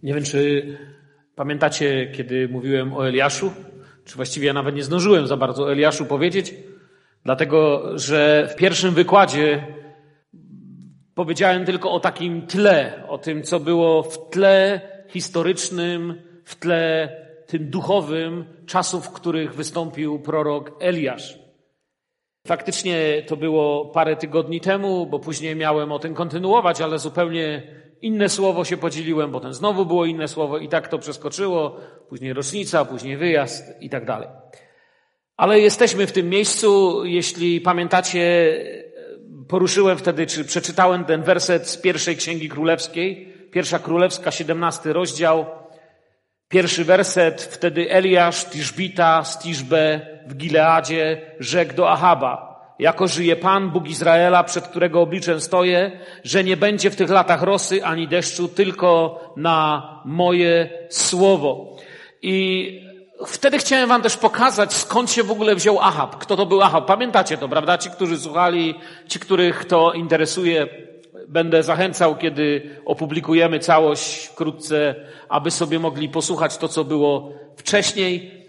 Nie wiem, czy pamiętacie, kiedy mówiłem o Eliaszu? Czy właściwie ja nawet nie zdążyłem za bardzo o Eliaszu powiedzieć, dlatego że w pierwszym wykładzie powiedziałem tylko o takim tle, o tym, co było w tle historycznym, w tle tym duchowym czasów, w których wystąpił prorok Eliasz. Faktycznie to było parę tygodni temu, bo później miałem o tym kontynuować, ale zupełnie inne słowo się podzieliłem, potem znowu było inne słowo i tak to przeskoczyło, później rocznica, później wyjazd i tak dalej. Ale jesteśmy w tym miejscu, jeśli pamiętacie, poruszyłem wtedy, czy przeczytałem ten werset z pierwszej Księgi Królewskiej, Pierwsza Królewska, 17 rozdział, pierwszy werset, wtedy Eliasz, Tiszbita z Tiszbe w Gileadzie rzekł do Ahaba: jako żyje Pan, Bóg Izraela, przed którego obliczem stoję, że nie będzie w tych latach rosy ani deszczu, tylko na moje słowo. I wtedy chciałem wam też pokazać, skąd się w ogóle wziął Ahab. Kto to był Ahab? Pamiętacie to, prawda? Ci, którzy słuchali, ci, których to interesuje, będę zachęcał, kiedy opublikujemy całość wkrótce, aby sobie mogli posłuchać to, co było wcześniej.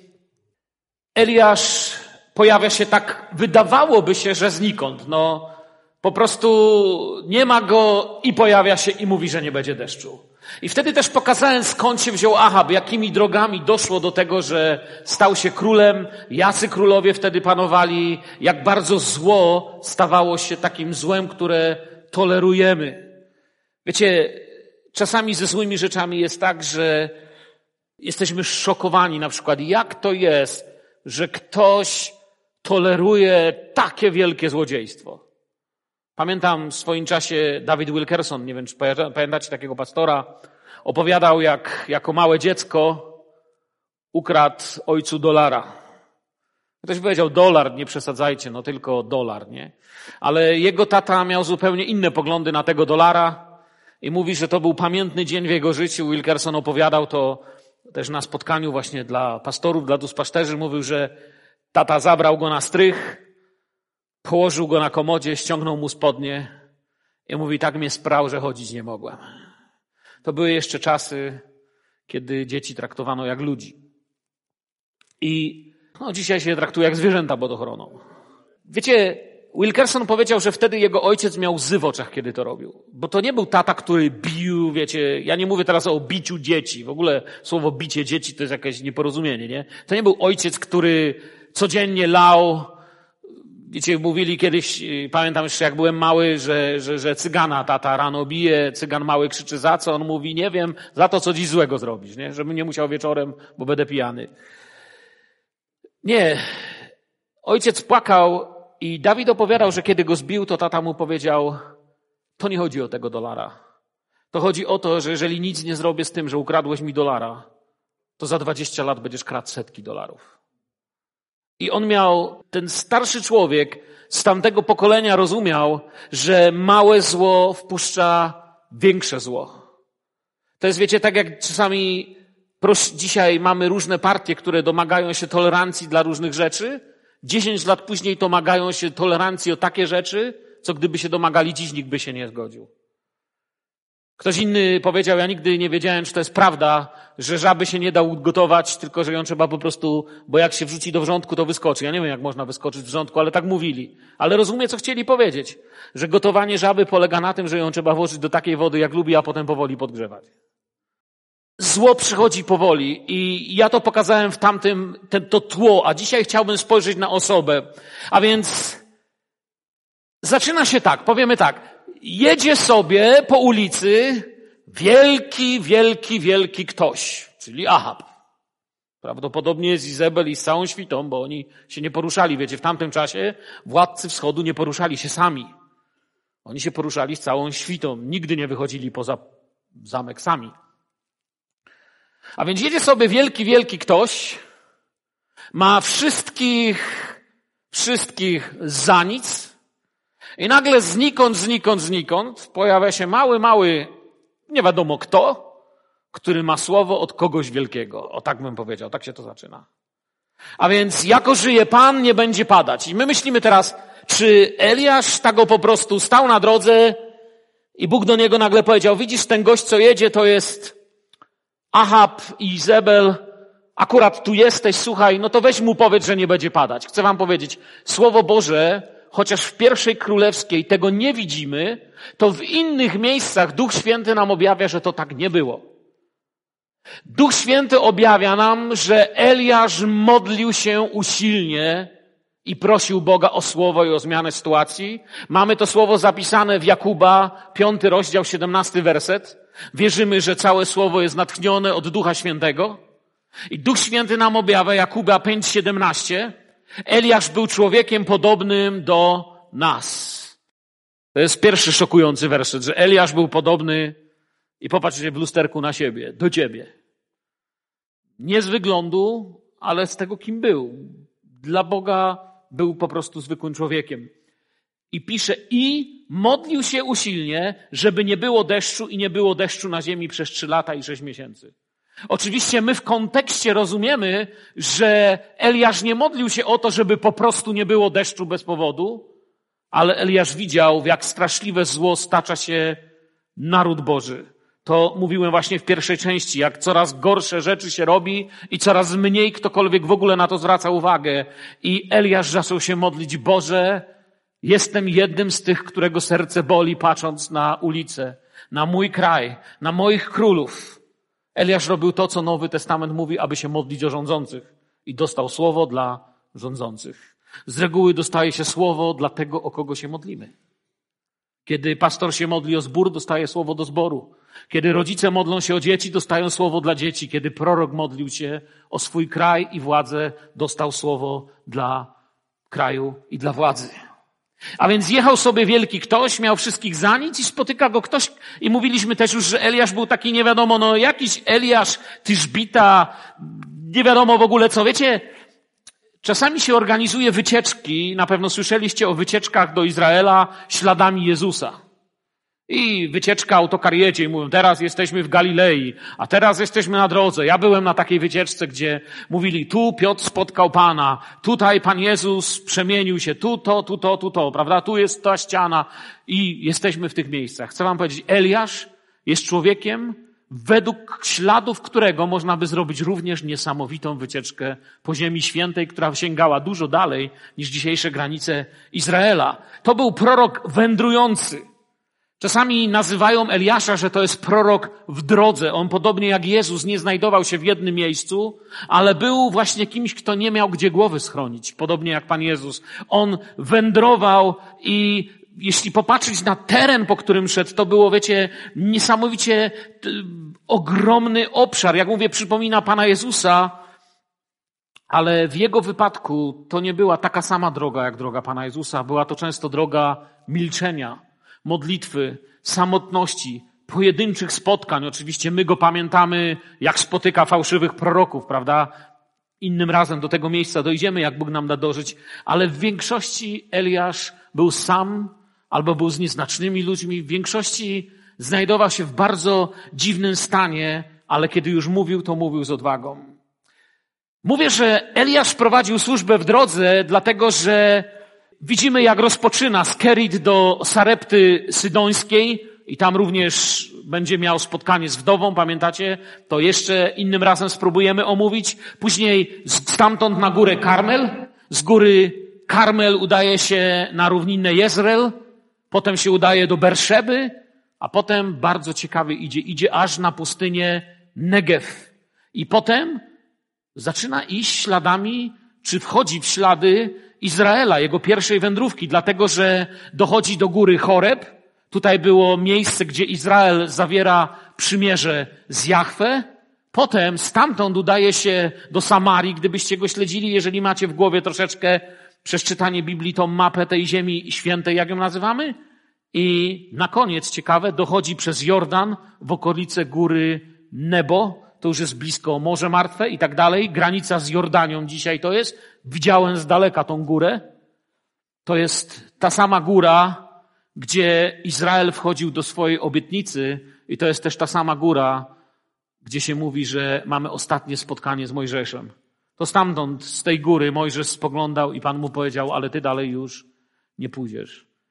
Eliasz pojawia się tak, wydawałoby się, że znikąd. No, po prostu nie ma go i pojawia się i mówi, że nie będzie deszczu. I wtedy też pokazałem, skąd się wziął Ahab, jakimi drogami doszło do tego, że stał się królem, jacy królowie wtedy panowali, jak bardzo zło stawało się takim złem, które tolerujemy. Wiecie, czasami ze złymi rzeczami jest tak, że jesteśmy szokowani, na przykład jak to jest, że ktoś toleruje takie wielkie złodziejstwo. Pamiętam w swoim czasie David Wilkerson, nie wiem, czy pamiętacie takiego pastora, opowiadał, jak jako małe dziecko ukradł ojcu $1. Ktoś powiedział $, nie przesadzajcie, no tylko $, nie? Ale jego tata miał zupełnie inne poglądy na tego $. I mówi, że to był pamiętny dzień w jego życiu. Wilkerson opowiadał to też na spotkaniu właśnie dla pastorów, dla duszpasterzy. Mówił, że tata zabrał go na strych, położył go na komodzie, ściągnął mu spodnie i mówi, tak mnie sprał, że chodzić nie mogłem. To były jeszcze czasy, kiedy dzieci traktowano jak ludzi. I dzisiaj się traktuje jak zwierzęta pod ochroną. Wiecie, Wilkerson powiedział, że wtedy jego ojciec miał łzy w oczach, kiedy to robił. Bo to nie był tata, który bił, wiecie, ja nie mówię teraz o biciu dzieci. W ogóle słowo bicie dzieci to jest jakieś nieporozumienie, nie? To nie był ojciec, który codziennie lał. Wiecie, mówili kiedyś, pamiętam jeszcze jak byłem mały, że cygana tata rano bije, cygan mały krzyczy za co? On mówi, nie wiem, za to, co dziś złego zrobisz, nie? Żebym nie musiał wieczorem, bo będę pijany. Nie. Ojciec płakał i Dawid opowiadał, że kiedy go zbił, to tata mu powiedział, to nie chodzi o tego $. To chodzi o to, że jeżeli nic nie zrobię z tym, że ukradłeś mi $, to za 20 lat będziesz kradł setki $. I on miał, ten starszy człowiek z tamtego pokolenia rozumiał, że małe zło wpuszcza większe zło. To jest, wiecie, tak jak czasami dzisiaj mamy różne partie, które domagają się tolerancji dla różnych rzeczy. 10 lat później domagają się tolerancji o takie rzeczy, co gdyby się domagali dziś, nikt by się nie zgodził. Ktoś inny powiedział, ja nigdy nie wiedziałem, czy to jest prawda, że żaby się nie da ugotować, tylko że ją trzeba po prostu, bo jak się wrzuci do wrzątku, to wyskoczy. Ja nie wiem, jak można wyskoczyć w wrzątku, ale tak mówili. Ale rozumiem, co chcieli powiedzieć. Że gotowanie żaby polega na tym, że ją trzeba włożyć do takiej wody, jak lubi, a potem powoli podgrzewać. Zło przychodzi powoli i ja to pokazałem w tamtym, to tło, a dzisiaj chciałbym spojrzeć na osobę. A więc zaczyna się tak, powiemy tak. Jedzie sobie po ulicy wielki ktoś, czyli Ahab. Prawdopodobnie z Izabel i z całą świtą, bo oni się nie poruszali. Wiecie, w tamtym czasie władcy wschodu nie poruszali się sami. Oni się poruszali z całą świtą. Nigdy nie wychodzili poza zamek sami. A więc jedzie sobie wielki ktoś, ma wszystkich za nic i nagle znikąd pojawia się mały, nie wiadomo kto, który ma słowo od kogoś wielkiego. O tak bym powiedział, tak się to zaczyna. A więc jako żyje Pan, nie będzie padać. I my myślimy teraz, czy Eliasz tak go po prostu stał na drodze i Bóg do niego nagle powiedział, widzisz, ten gość, co jedzie, to jest Ahab i Izabel, akurat tu jesteś, słuchaj, no to weź mu powiedz, że nie będzie padać. Chcę wam powiedzieć, Słowo Boże, chociaż w pierwszej królewskiej tego nie widzimy, to w innych miejscach Duch Święty nam objawia, że to tak nie było. Duch Święty objawia nam, że Eliasz modlił się usilnie i prosił Boga o słowo i o zmianę sytuacji. Mamy to słowo zapisane w Jakuba, 5 rozdział, 17 werset. Wierzymy, że całe słowo jest natchnione od Ducha Świętego. I Duch Święty nam objawia, Jakuba 5:17. Eliasz był człowiekiem podobnym do nas. To jest pierwszy szokujący werset, że Eliasz był podobny, i popatrzcie w lusterku na siebie, do ciebie. Nie z wyglądu, ale z tego, kim był. Dla Boga był po prostu zwykłym człowiekiem. I pisze, i modlił się usilnie, żeby nie było deszczu i nie było deszczu na ziemi przez 3 lata i 6 miesięcy. Oczywiście my w kontekście rozumiemy, że Eliasz nie modlił się o to, żeby po prostu nie było deszczu bez powodu, ale Eliasz widział, w jak straszliwe zło stacza się naród Boży. To mówiłem właśnie w pierwszej części, jak coraz gorsze rzeczy się robi i coraz mniej ktokolwiek w ogóle na to zwraca uwagę. I Eliasz zaczął się modlić, Boże, jestem jednym z tych, którego serce boli, patrząc na ulicę, na mój kraj, na moich królów. Eliasz robił to, co Nowy Testament mówi, aby się modlić o rządzących. I dostał słowo dla rządzących. Z reguły dostaje się słowo dla tego, o kogo się modlimy. Kiedy pastor się modli o zbór, dostaje słowo do zboru. Kiedy rodzice modlą się o dzieci, dostają słowo dla dzieci. Kiedy prorok modlił się o swój kraj i władzę, dostał słowo dla kraju i dla władzy. A więc jechał sobie wielki ktoś, miał wszystkich za nic i spotyka go ktoś. I mówiliśmy też już, że Eliasz był taki nie wiadomo, no jakiś Eliasz, Tyszbita, nie wiadomo w ogóle co. Wiecie, czasami się organizuje wycieczki, na pewno słyszeliście o wycieczkach do Izraela śladami Jezusa. I wycieczka, autokar jedzie i mówią, teraz jesteśmy w Galilei, a teraz jesteśmy na drodze. Ja byłem na takiej wycieczce, gdzie mówili, tu Piotr spotkał Pana, tutaj Pan Jezus przemienił się, tu to, prawda? Tu jest ta ściana i jesteśmy w tych miejscach. Chcę wam powiedzieć, Eliasz jest człowiekiem, według śladów którego można by zrobić również niesamowitą wycieczkę po Ziemi Świętej, która sięgała dużo dalej niż dzisiejsze granice Izraela. To był prorok wędrujący. Czasami nazywają Eliasza, że to jest prorok w drodze. On podobnie jak Jezus nie znajdował się w jednym miejscu, ale był właśnie kimś, kto nie miał gdzie głowy schronić. Podobnie jak Pan Jezus. On wędrował i jeśli popatrzeć na teren, po którym szedł, to było, wiecie, niesamowicie ogromny obszar. Jak mówię, przypomina Pana Jezusa, ale w jego wypadku to nie była taka sama droga jak droga Pana Jezusa. Była to często droga milczenia, modlitwy, samotności, pojedynczych spotkań. Oczywiście my go pamiętamy, jak spotyka fałszywych proroków, prawda? Innym razem do tego miejsca dojdziemy, jak Bóg nam da dożyć. Ale w większości Eliasz był sam albo był z nieznacznymi ludźmi. W większości znajdował się w bardzo dziwnym stanie, ale kiedy już mówił, to mówił z odwagą. Mówię, że Eliasz prowadził służbę w drodze, dlatego że widzimy, jak rozpoczyna z Kerit do Sarepty Sydońskiej i tam również będzie miał spotkanie z wdową, pamiętacie? To jeszcze innym razem spróbujemy omówić. Później stamtąd na górę Karmel. Z góry Karmel udaje się na równinę Jezreel. Potem się udaje do Berszeby, a potem bardzo ciekawie idzie aż na pustynię Negev. I potem zaczyna iść śladami, czy wchodzi w ślady Izraela, jego pierwszej wędrówki, dlatego że dochodzi do góry Choreb. Tutaj było miejsce, gdzie Izrael zawiera przymierze z Jahwe. Potem stamtąd udaje się do Samarii, gdybyście go śledzili, jeżeli macie w głowie troszeczkę przez czytanie Biblii tą mapę tej ziemi świętej, jak ją nazywamy. I na koniec, ciekawe, dochodzi przez Jordan w okolice góry Nebo. To już jest blisko Morze Martwe i tak dalej. Granica z Jordanią dzisiaj to jest. Widziałem z daleka tą górę. To jest ta sama góra, gdzie Izrael wchodził do swojej obietnicy i to jest też ta sama góra, gdzie się mówi, że mamy ostatnie spotkanie z Mojżeszem. To stamtąd, z tej góry Mojżesz spoglądał i Pan mu powiedział, ale ty dalej już nie pójdziesz.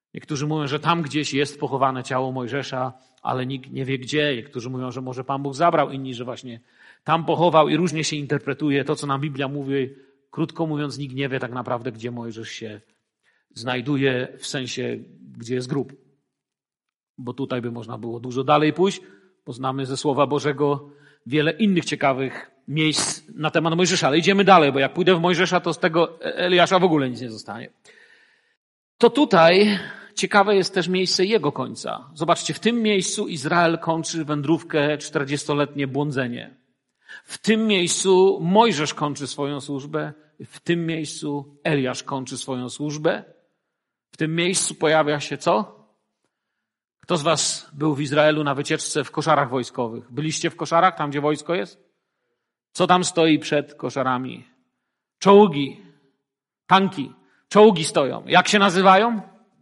Niektórzy mówią, że tam gdzieś jest pochowane ciało Mojżesza, ale nikt nie wie gdzie. Niektórzy mówią, że może Pan Bóg zabrał, inni, że właśnie tam pochował i różnie się interpretuje to, co nam Biblia mówi. Krótko mówiąc, nikt nie wie tak naprawdę, gdzie Mojżesz się znajduje, w sensie, gdzie jest grób. Bo tutaj by można było dużo dalej pójść, bo znamy ze Słowa Bożego wiele innych ciekawych miejsc na temat Mojżesza. Ale idziemy dalej, bo jak pójdę w Mojżesza, to z tego Eliasza w ogóle nic nie zostanie. To tutaj ciekawe jest też miejsce jego końca. Zobaczcie, w tym miejscu Izrael kończy wędrówkę, 40-letnie błądzenie. W tym miejscu Mojżesz kończy swoją służbę, w tym miejscu Eliasz kończy swoją służbę. W tym miejscu pojawia się co? Kto z was był w Izraelu na wycieczce w koszarach wojskowych? Byliście w koszarach, tam gdzie wojsko jest? Co tam stoi przed koszarami? Czołgi, tanki, czołgi stoją. Jak się nazywają?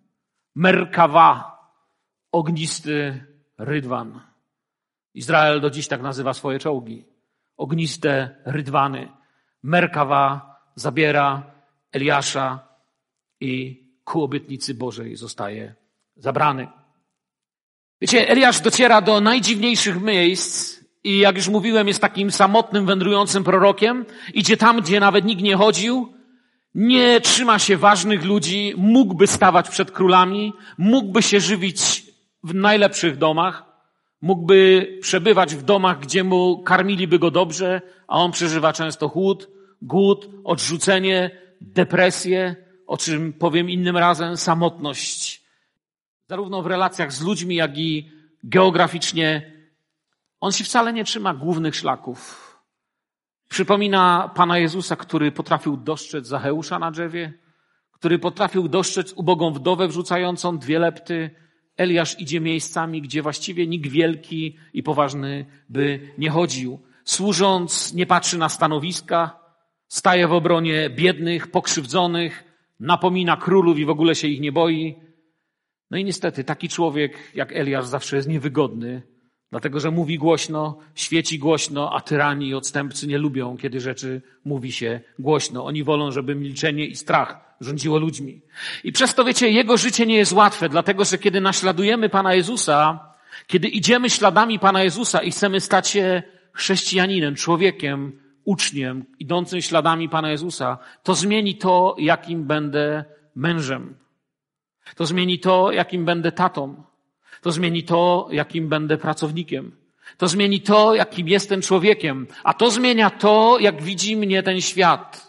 Merkawa, ognisty rydwan. Izrael do dziś tak nazywa swoje czołgi. Ogniste rydwany. Merkawa zabiera Eliasza i ku obietnicy Bożej zostaje zabrany. Wiecie, Eliasz dociera do najdziwniejszych miejsc i jak już mówiłem, jest takim samotnym, wędrującym prorokiem. Idzie tam, gdzie nawet nikt nie chodził. Nie trzyma się ważnych ludzi. Mógłby stawać przed królami. Mógłby się żywić w najlepszych domach. Mógłby przebywać w domach, gdzie mu karmiliby go dobrze, a on przeżywa często głód, odrzucenie, depresję, o czym powiem innym razem, samotność. Zarówno w relacjach z ludźmi, jak i geograficznie. On się wcale nie trzyma głównych szlaków. Przypomina Pana Jezusa, który potrafił dostrzec Zacheusza na drzewie, który potrafił dostrzec ubogą wdowę wrzucającą 2 lepty. Eliasz idzie miejscami, gdzie właściwie nikt wielki i poważny by nie chodził. Służąc, nie patrzy na stanowiska, staje w obronie biednych, pokrzywdzonych, napomina królów i w ogóle się ich nie boi. No i niestety taki człowiek jak Eliasz zawsze jest niewygodny, dlatego że mówi głośno, świeci głośno, a tyrani i odstępcy nie lubią, kiedy rzeczy mówi się głośno. Oni wolą, żeby milczenie i strach rządziło ludźmi. I przez to, wiecie, jego życie nie jest łatwe, dlatego że kiedy naśladujemy Pana Jezusa, kiedy idziemy śladami Pana Jezusa i chcemy stać się chrześcijaninem, człowiekiem, uczniem, idącym śladami Pana Jezusa, to zmieni to, jakim będę mężem. To zmieni to, jakim będę tatą. To zmieni to, jakim będę pracownikiem. To zmieni to, jakim jestem człowiekiem. A to zmienia to, jak widzi mnie ten świat.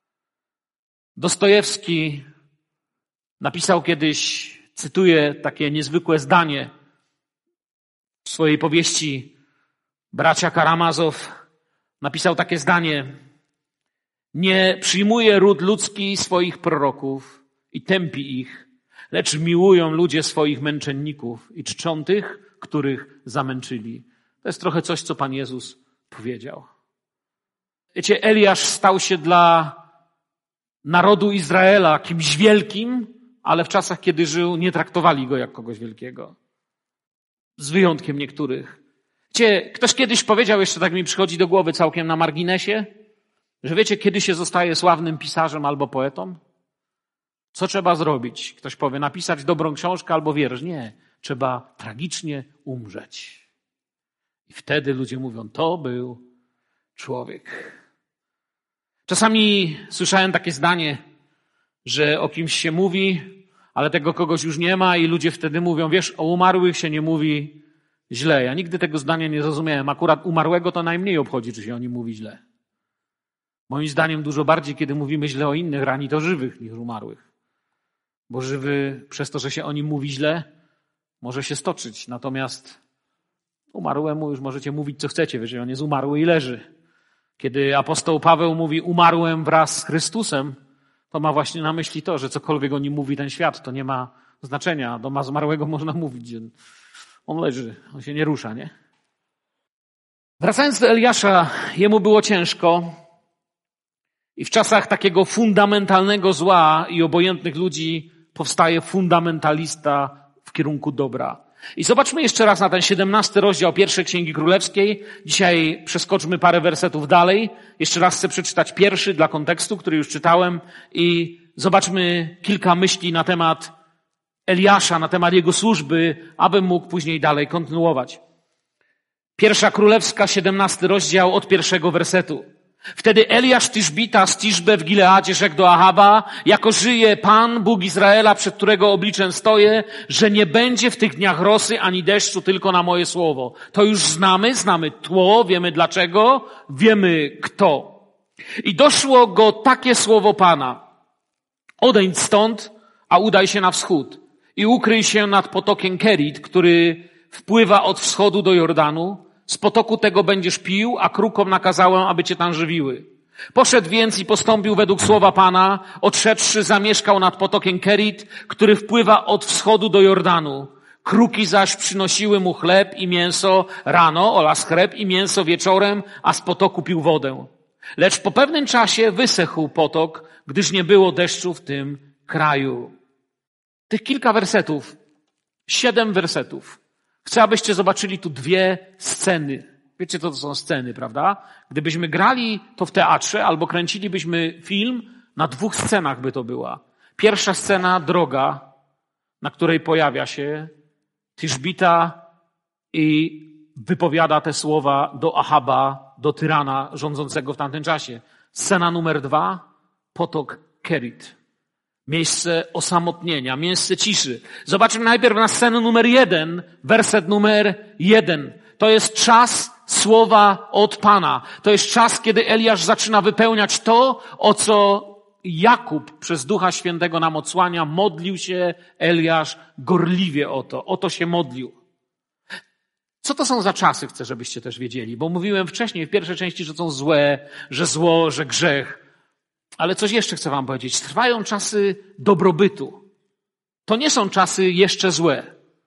Dostojewski napisał kiedyś, cytuję takie niezwykłe zdanie w swojej powieści Bracia Karamazow. Napisał takie zdanie. Nie przyjmuje ród ludzki swoich proroków i tępi ich, lecz miłują ludzie swoich męczenników i czczą tych, których zamęczyli. To jest trochę coś, co Pan Jezus powiedział. Wiecie, Eliasz stał się dla narodu Izraela kimś wielkim, ale w czasach, kiedy żył, nie traktowali go jak kogoś wielkiego. Z wyjątkiem niektórych. Wiecie, ktoś kiedyś powiedział, jeszcze tak mi przychodzi do głowy całkiem na marginesie, że wiecie, kiedy się zostaje sławnym pisarzem albo poetą? Co trzeba zrobić? Ktoś powie, napisać dobrą książkę albo wiersz. Nie, trzeba tragicznie umrzeć. I wtedy ludzie mówią, to był człowiek. Czasami słyszałem takie zdanie, że o kimś się mówi, ale tego kogoś już nie ma i ludzie wtedy mówią, wiesz, o umarłych się nie mówi źle. Ja nigdy tego zdania nie zrozumiałem. Akurat umarłego to najmniej obchodzi, czy się o nim mówi źle. Moim zdaniem dużo bardziej, kiedy mówimy źle o innych, rani to żywych niż umarłych. Bo żywy, przez to, że się o nim mówi źle, może się stoczyć. Natomiast umarłemu już możecie mówić, co chcecie. Wiesz, on jest umarły i leży. Kiedy apostoł Paweł mówi, umarłem wraz z Chrystusem, to ma właśnie na myśli to, że cokolwiek o nim mówi ten świat, to nie ma znaczenia. Do zmarłego można mówić. On leży, on się nie rusza, nie? Wracając do Eliasza, jemu było ciężko i w czasach takiego fundamentalnego zła i obojętnych ludzi powstaje fundamentalista w kierunku dobra. I zobaczmy jeszcze raz na ten 17 rozdział pierwszej Księgi Królewskiej. Dzisiaj przeskoczmy parę wersetów dalej. Jeszcze raz chcę przeczytać pierwszy dla kontekstu, który już czytałem i zobaczmy kilka myśli na temat Eliasza, na temat jego służby, abym mógł później dalej kontynuować. 1 Królewska, 17 rozdział od 1 wersetu. Wtedy Eliasz Tiszbita z Tiszbe w Gileadzie rzekł do Ahaba, jako żyje Pan, Bóg Izraela, przed którego obliczem stoję, że nie będzie w tych dniach rosy ani deszczu, tylko na moje słowo. To już znamy tło, wiemy dlaczego, wiemy kto. I doszło go takie słowo Pana. Odejdź stąd, a udaj się na wschód i ukryj się nad potokiem Kerit, który wpływa od wschodu do Jordanu. Z potoku tego będziesz pił, a krukom nakazałem, aby cię tam żywiły. Poszedł więc i postąpił według słowa Pana, odszedłszy zamieszkał nad potokiem Kerit, który wpływa od wschodu do Jordanu. Kruki zaś przynosiły mu chleb i mięso rano oraz chleb i mięso wieczorem, a z potoku pił wodę. Lecz po pewnym czasie wysechł potok, gdyż nie było deszczu w tym kraju. Tych kilka wersetów, 7 wersetów. Chcę, abyście zobaczyli tu 2 sceny. Wiecie, co to są sceny, prawda? Gdybyśmy grali to w teatrze albo kręcilibyśmy film, na 2 scenach by to była. Pierwsza scena, droga, na której pojawia się Tiszbita i wypowiada te słowa do Ahaba, do tyrana rządzącego w tamtym czasie. Scena numer 2, potok Kerit. Miejsce osamotnienia, miejsce ciszy. Zobaczmy najpierw na scenę numer 1, werset numer 1. To jest czas słowa od Pana. To jest czas, kiedy Eliasz zaczyna wypełniać to, o co Jakub przez Ducha Świętego nam odsłania. Modlił się Eliasz gorliwie o to. O to się modlił. Co to są za czasy, chcę, żebyście też wiedzieli. Bo mówiłem wcześniej, w pierwszej części, że są złe, że zło, że grzech. Ale coś jeszcze chcę wam powiedzieć. Trwają czasy dobrobytu. To nie są czasy jeszcze złe.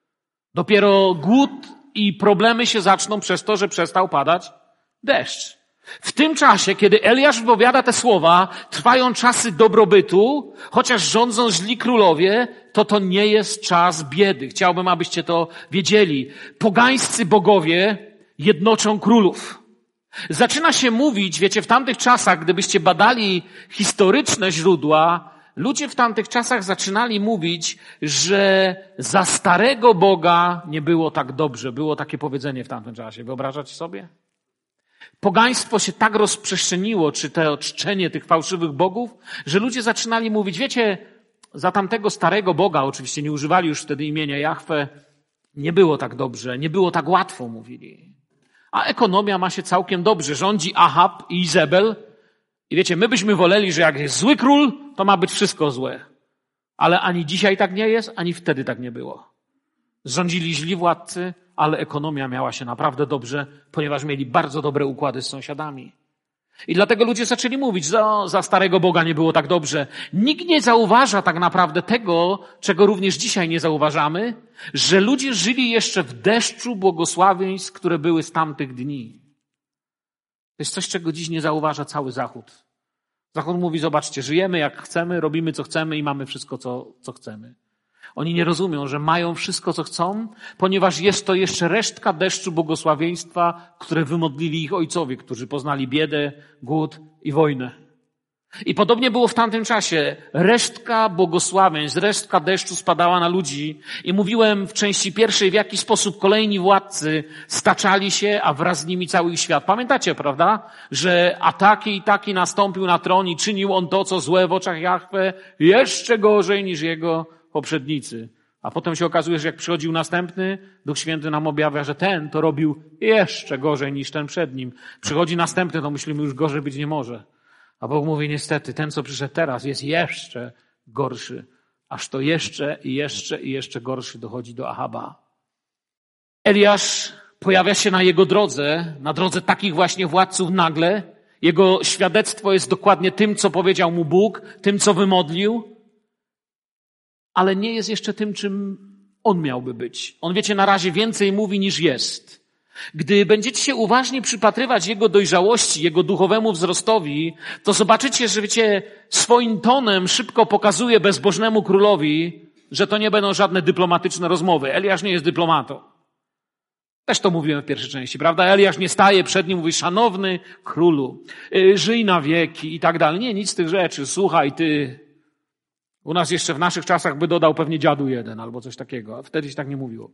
Dopiero głód i problemy się zaczną przez to, że przestał padać deszcz. W tym czasie, kiedy Eliasz wypowiada te słowa, trwają czasy dobrobytu, chociaż rządzą źli królowie, to nie jest czas biedy. Chciałbym, abyście to wiedzieli. Pogańscy bogowie jednoczą królów. Zaczyna się mówić, wiecie, w tamtych czasach, gdybyście badali historyczne źródła, ludzie w tamtych czasach zaczynali mówić, że za starego Boga nie było tak dobrze. Było takie powiedzenie w tamtym czasie. Wyobrażacie sobie? Pogaństwo się tak rozprzestrzeniło, czy to czczenie tych fałszywych bogów, że ludzie zaczynali mówić, wiecie, za tamtego starego Boga, oczywiście nie używali już wtedy imienia Jahwe, nie było tak dobrze, nie było tak łatwo, mówili. A ekonomia ma się całkiem dobrze. Rządzi Ahab i Izebel. I wiecie, my byśmy woleli, że jak jest zły król, to ma być wszystko złe. Ale ani dzisiaj tak nie jest, ani wtedy tak nie było. Rządzili źli władcy, ale ekonomia miała się naprawdę dobrze, ponieważ mieli bardzo dobre układy z sąsiadami. I dlatego ludzie zaczęli mówić, że za starego Boga nie było tak dobrze. Nikt nie zauważa tak naprawdę tego, czego również dzisiaj nie zauważamy, że ludzie żyli jeszcze w deszczu błogosławieństw, które były z tamtych dni. To jest coś, czego dziś nie zauważa cały Zachód. Zachód mówi, zobaczcie, żyjemy jak chcemy, robimy co chcemy i mamy wszystko, co chcemy. Oni nie rozumią, że mają wszystko, co chcą, ponieważ jest to jeszcze resztka deszczu błogosławieństwa, które wymodlili ich ojcowie, którzy poznali biedę, głód i wojnę. I podobnie było w tamtym czasie. Resztka błogosławieństw, resztka deszczu spadała na ludzi i mówiłem w części pierwszej, w jaki sposób kolejni władcy staczali się, a wraz z nimi cały ich świat. Pamiętacie, prawda? Że i taki nastąpił na tron i czynił on to, co złe w oczach Jahwe, jeszcze gorzej niż jego poprzednicy. A potem się okazuje, że jak przychodził następny, Duch Święty nam objawia, że ten to robił jeszcze gorzej niż ten przed nim. Przychodzi następny, to myślimy, już gorzej być nie może. A Bóg mówi, niestety, ten, co przyszedł teraz, jest jeszcze gorszy. Aż to jeszcze gorszy dochodzi do Ahaba. Eliasz pojawia się na jego drodze, na drodze takich właśnie władców nagle. Jego świadectwo jest dokładnie tym, co powiedział mu Bóg, tym, co wymodlił, ale nie jest jeszcze tym, czym on miałby być. On, wiecie, na razie więcej mówi niż jest. Gdy będziecie się uważnie przypatrywać jego dojrzałości, jego duchowemu wzrostowi, to zobaczycie, że, wiecie, swoim tonem szybko pokazuje bezbożnemu królowi, że to nie będą żadne dyplomatyczne rozmowy. Eliasz nie jest dyplomatą. Też to mówiłem w pierwszej części, prawda? Eliasz nie staje przed nim, mówi, szanowny królu, żyj na wieki i tak dalej. Nie, nic z tych rzeczy. Słuchaj, ty, U nas jeszcze w naszych czasach by dodał pewnie dziadu jeden albo coś takiego, a wtedy się tak nie mówiło.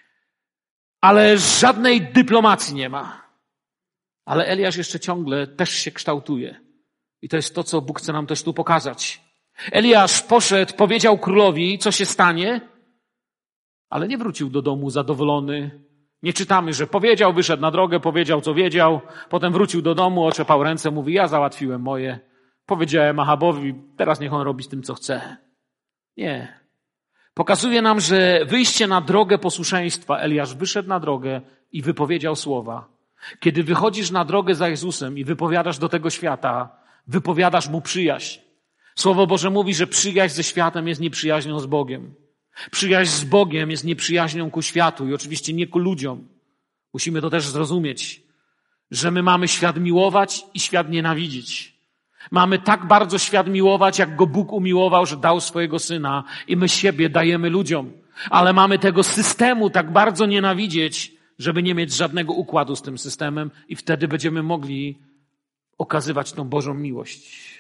Ale żadnej dyplomacji nie ma. Ale Eliasz jeszcze ciągle też się kształtuje. I to jest to, co Bóg chce nam też tu pokazać. Eliasz poszedł, powiedział królowi, co się stanie, ale nie wrócił do domu zadowolony. Nie czytamy, że powiedział, wyszedł na drogę, powiedział, co wiedział, potem wrócił do domu, oczepał ręce, mówi, ja załatwiłem moje. Powiedziałem Ahabowi, teraz niech on robi z tym, co chce. Nie. Pokazuje nam, że wyjście na drogę posłuszeństwa, Eliasz wyszedł na drogę i wypowiedział słowa. Kiedy wychodzisz na drogę za Jezusem i wypowiadasz do tego świata, wypowiadasz mu przyjaźń. Słowo Boże mówi, że przyjaźń ze światem jest nieprzyjaźnią z Bogiem. Przyjaźń z Bogiem jest nieprzyjaźnią ku światu i oczywiście nie ku ludziom. Musimy to też zrozumieć, że my mamy świat miłować i świat nienawidzić. Mamy tak bardzo świat miłować, jak go Bóg umiłował, że dał swojego Syna i my siebie dajemy ludziom. Ale mamy tego systemu tak bardzo nienawidzieć, żeby nie mieć żadnego układu z tym systemem i wtedy będziemy mogli okazywać tą Bożą miłość.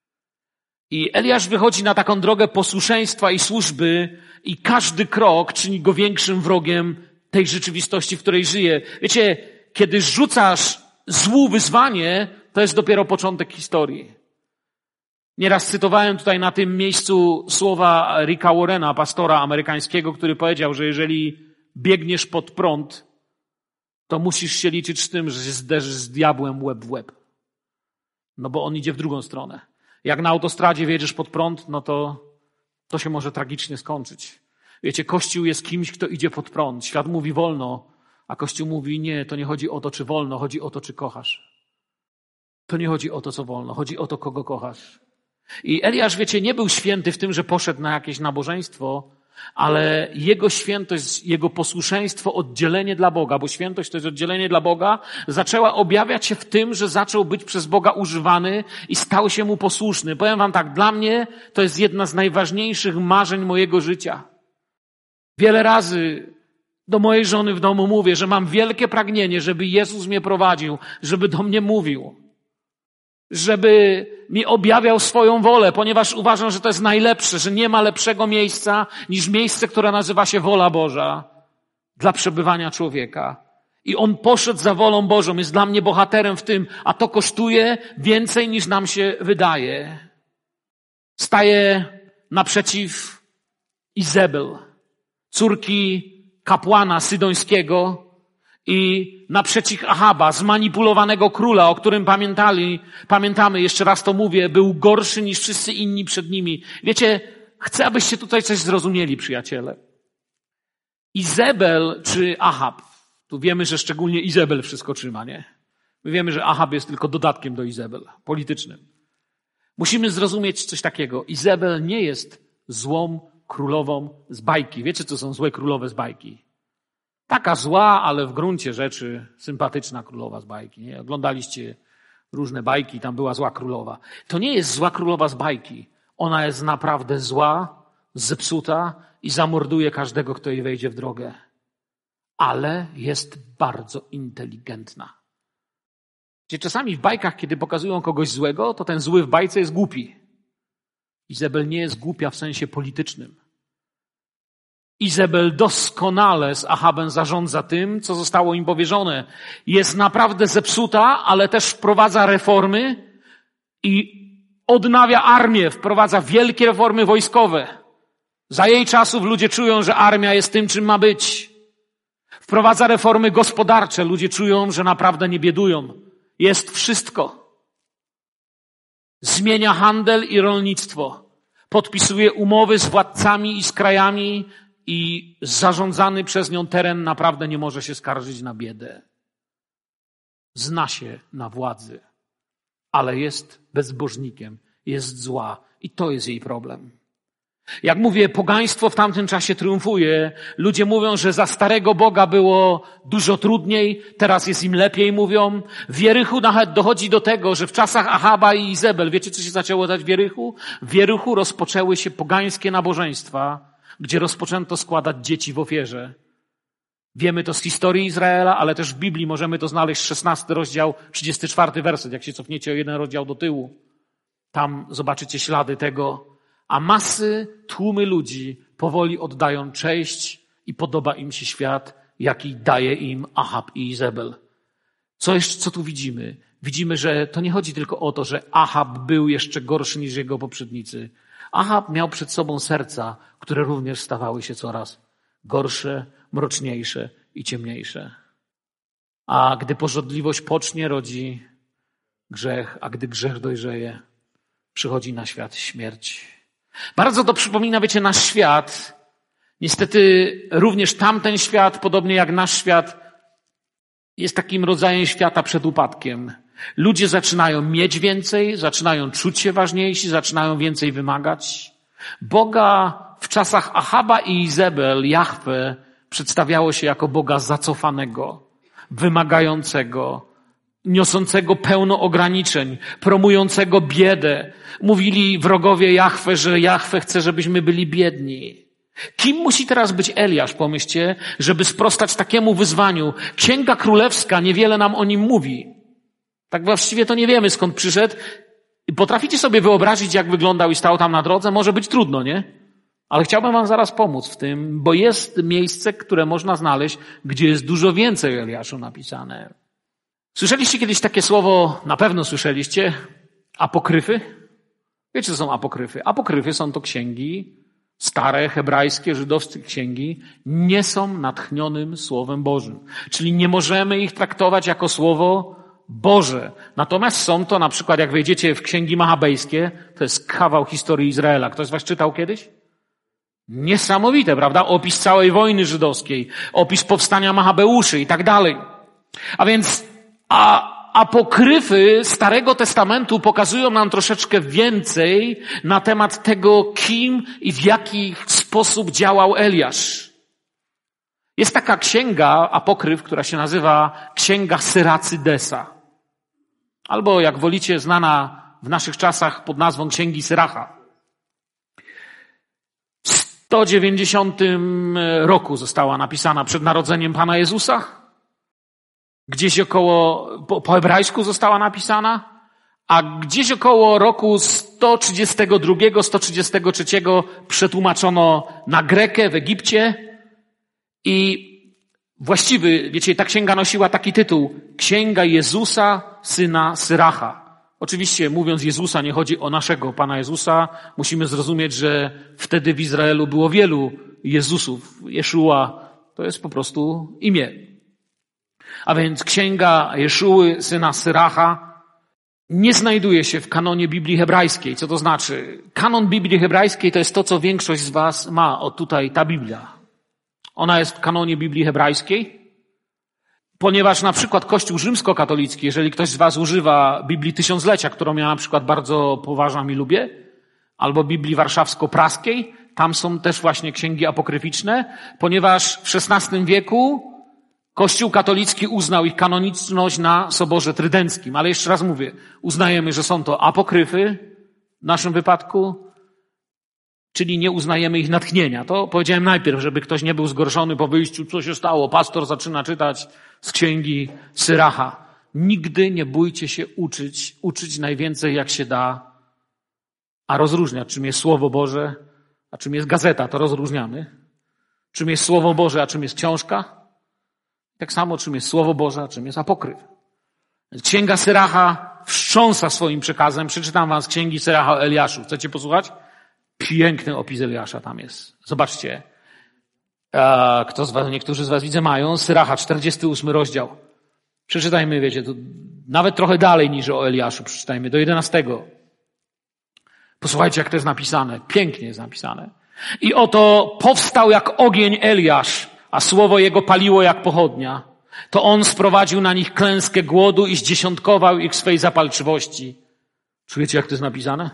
I Eliasz wychodzi na taką drogę posłuszeństwa i służby i każdy krok czyni go większym wrogiem tej rzeczywistości, w której żyje. Wiecie, kiedy rzucasz złu wyzwanie, to jest dopiero początek historii. Nieraz cytowałem tutaj na tym miejscu słowa Ricka Warrena, pastora amerykańskiego, który powiedział, że jeżeli biegniesz pod prąd, to musisz się liczyć z tym, że się zderzysz z diabłem łeb w łeb. No bo on idzie w drugą stronę. Jak na autostradzie wjedziesz pod prąd, no to się może tragicznie skończyć. Wiecie, Kościół jest kimś, kto idzie pod prąd. Świat mówi wolno, a Kościół mówi nie, to nie chodzi o to, czy wolno, chodzi o to, czy kochasz. To nie chodzi o to, co wolno, chodzi o to, kogo kochasz. I Eliasz, wiecie, nie był święty w tym, że poszedł na jakieś nabożeństwo, ale jego świętość, jego posłuszeństwo, oddzielenie dla Boga, bo świętość to jest oddzielenie dla Boga, zaczęła objawiać się w tym, że zaczął być przez Boga używany i stał się mu posłuszny. Powiem wam tak, dla mnie to jest jedna z najważniejszych marzeń mojego życia. Wiele razy do mojej żony w domu mówię, że mam wielkie pragnienie, żeby Jezus mnie prowadził, żeby do mnie mówił, żeby mi objawiał swoją wolę, ponieważ uważam, że to jest najlepsze, że nie ma lepszego miejsca niż miejsce, które nazywa się wola Boża dla przebywania człowieka. I on poszedł za wolą Bożą, jest dla mnie bohaterem w tym, a to kosztuje więcej niż nam się wydaje. Staje naprzeciw Izabel, córki kapłana sydońskiego, i naprzeciw Ahaba, zmanipulowanego króla, o którym pamiętamy, jeszcze raz to mówię, był gorszy niż wszyscy inni przed nimi. Wiecie, chcę, abyście tutaj coś zrozumieli, przyjaciele. Izabel czy Ahab, tu wiemy, że szczególnie Izabel wszystko trzyma, nie? My wiemy, że Ahab jest tylko dodatkiem do Izabel, politycznym. Musimy zrozumieć coś takiego. Izabel nie jest złą królową z bajki. Wiecie, co są złe królowe z bajki? Taka zła, ale w gruncie rzeczy sympatyczna królowa z bajki. Nie? Oglądaliście różne bajki, tam była zła królowa. To nie jest zła królowa z bajki. Ona jest naprawdę zła, zepsuta i zamorduje każdego, kto jej wejdzie w drogę. Ale jest bardzo inteligentna. Gdzie czasami w bajkach, kiedy pokazują kogoś złego, to ten zły w bajce jest głupi. Izabel nie jest głupia w sensie politycznym. Izabel doskonale z Ahabem zarządza tym, co zostało im powierzone. Jest naprawdę zepsuta, ale też wprowadza reformy i odnawia armię, wprowadza wielkie reformy wojskowe. Za jej czasów ludzie czują, że armia jest tym, czym ma być. Wprowadza reformy gospodarcze. Ludzie czują, że naprawdę nie biedują. Jest wszystko. Zmienia handel i rolnictwo. Podpisuje umowy z władcami i z krajami i zarządzany przez nią teren naprawdę nie może się skarżyć na biedę. Zna się na władzy, ale jest bezbożnikiem, jest zła i to jest jej problem. Jak mówię, pogaństwo w tamtym czasie triumfuje. Ludzie mówią, że za starego Boga było dużo trudniej, teraz jest im lepiej, mówią. W Jerichu nawet dochodzi do tego, że w czasach Ahaba i Izabel, wiecie, co się zaczęło dać w Jerichu? W Jerichu rozpoczęły się pogańskie nabożeństwa, gdzie rozpoczęto składać dzieci w ofierze. Wiemy to z historii Izraela, ale też w Biblii możemy to znaleźć, 16 rozdział, 34 werset, jak się cofniecie o jeden rozdział do tyłu. Tam zobaczycie ślady tego. a masy, tłumy ludzi powoli oddają cześć i podoba im się świat, jaki daje im Ahab i Izabel. Co tu widzimy? Widzimy, że to nie chodzi tylko o to, że Ahab był jeszcze gorszy niż jego poprzednicy. Ahab miał przed sobą serca, które również stawały się coraz gorsze, mroczniejsze i ciemniejsze. A gdy pożądliwość pocznie, rodzi grzech, a gdy grzech dojrzeje, przychodzi na świat śmierć. Bardzo to przypomina, wiecie, nasz świat. Niestety również tamten świat, podobnie jak nasz świat, jest takim rodzajem świata przed upadkiem. Ludzie zaczynają mieć więcej, zaczynają czuć się ważniejsi, zaczynają więcej wymagać. Boga w czasach Ahaba i Izabel, Jahwe, przedstawiało się jako Boga zacofanego, wymagającego, niosącego pełno ograniczeń, promującego biedę. Mówili wrogowie Jahwe, że Jahwe chce, żebyśmy byli biedni. Kim musi teraz być Eliasz, pomyślcie, żeby sprostać takiemu wyzwaniu? Księga Królewska niewiele nam o nim mówi. Tak właściwie to nie wiemy, skąd przyszedł. I potraficie sobie wyobrazić, jak wyglądał i stał tam na drodze? Może być trudno, nie? Ale chciałbym wam zaraz pomóc w tym, bo jest miejsce, które można znaleźć, gdzie jest dużo więcej o Eliaszu napisane. Słyszeliście kiedyś takie słowo, na pewno słyszeliście, apokryfy? Wiecie, co są apokryfy? Apokryfy są to księgi stare, hebrajskie, żydowskie księgi, nie są natchnionym Słowem Bożym. Czyli nie możemy ich traktować jako Słowo Boże. Natomiast są to na przykład, jak wejdziecie w księgi machabejskie, to jest kawał historii Izraela. Ktoś z was czytał kiedyś? Niesamowite, prawda? Opis całej wojny żydowskiej, opis powstania Machabeuszy i tak dalej. A więc apokryfy Starego Testamentu pokazują nam troszeczkę więcej na temat tego, kim i w jaki sposób działał Eliasz. Jest taka księga, apokryf, która się nazywa Księga Syracydesa. Albo, jak wolicie, znana w naszych czasach pod nazwą Księgi Syracha. W 190 roku została napisana przed narodzeniem Pana Jezusa. Gdzieś po hebrajsku została napisana, a gdzieś około roku 132-133 przetłumaczono na grekę w Egipcie i właściwy, wiecie, ta księga nosiła taki tytuł: Księga Jezusa, syna Syracha. Oczywiście, mówiąc Jezusa, nie chodzi o naszego Pana Jezusa. Musimy zrozumieć, że wtedy w Izraelu było wielu Jezusów. Jeszua to jest po prostu imię. A więc księga Jeszuły, syna Syracha, nie znajduje się w kanonie Biblii hebrajskiej. Co to znaczy? Kanon Biblii hebrajskiej to jest to, co większość z was ma. O, tutaj ta Biblia. Ona jest w kanonie Biblii hebrajskiej, ponieważ na przykład Kościół rzymskokatolicki, jeżeli ktoś z was używa Biblii Tysiąclecia, którą ja na przykład bardzo poważam i lubię, albo Biblii warszawsko-praskiej, tam są też właśnie księgi apokryficzne, ponieważ w XVI wieku Kościół katolicki uznał ich kanoniczność na Soborze Trydenckim. Ale jeszcze raz mówię, uznajemy, że są to apokryfy w naszym wypadku, czyli nie uznajemy ich natchnienia. To powiedziałem najpierw, żeby ktoś nie był zgorszony po wyjściu. Co się stało? Pastor zaczyna czytać z księgi Syracha. Nigdy nie bójcie się uczyć najwięcej jak się da, a rozróżniać, czym jest Słowo Boże, a czym jest gazeta, to rozróżniamy. Czym jest Słowo Boże, a czym jest książka. Tak samo, czym jest Słowo Boże, a czym jest apokryf. Księga Syracha wstrząsa swoim przekazem. Przeczytam wam z księgi Syracha o Eliaszu. Chcecie posłuchać? Piękny opis Eliasza tam jest. Zobaczcie. Niektórzy z was widzę mają. Syracha, 48 rozdział. Przeczytajmy, wiecie, to nawet trochę dalej niż o Eliaszu. Przeczytajmy do 11. Posłuchajcie, jak to jest napisane. Pięknie jest napisane. I oto powstał jak ogień Eliasz, a słowo jego paliło jak pochodnia. To on sprowadził na nich klęskę głodu i zdziesiątkował ich w swej zapalczywości. Czujecie, jak to jest napisane?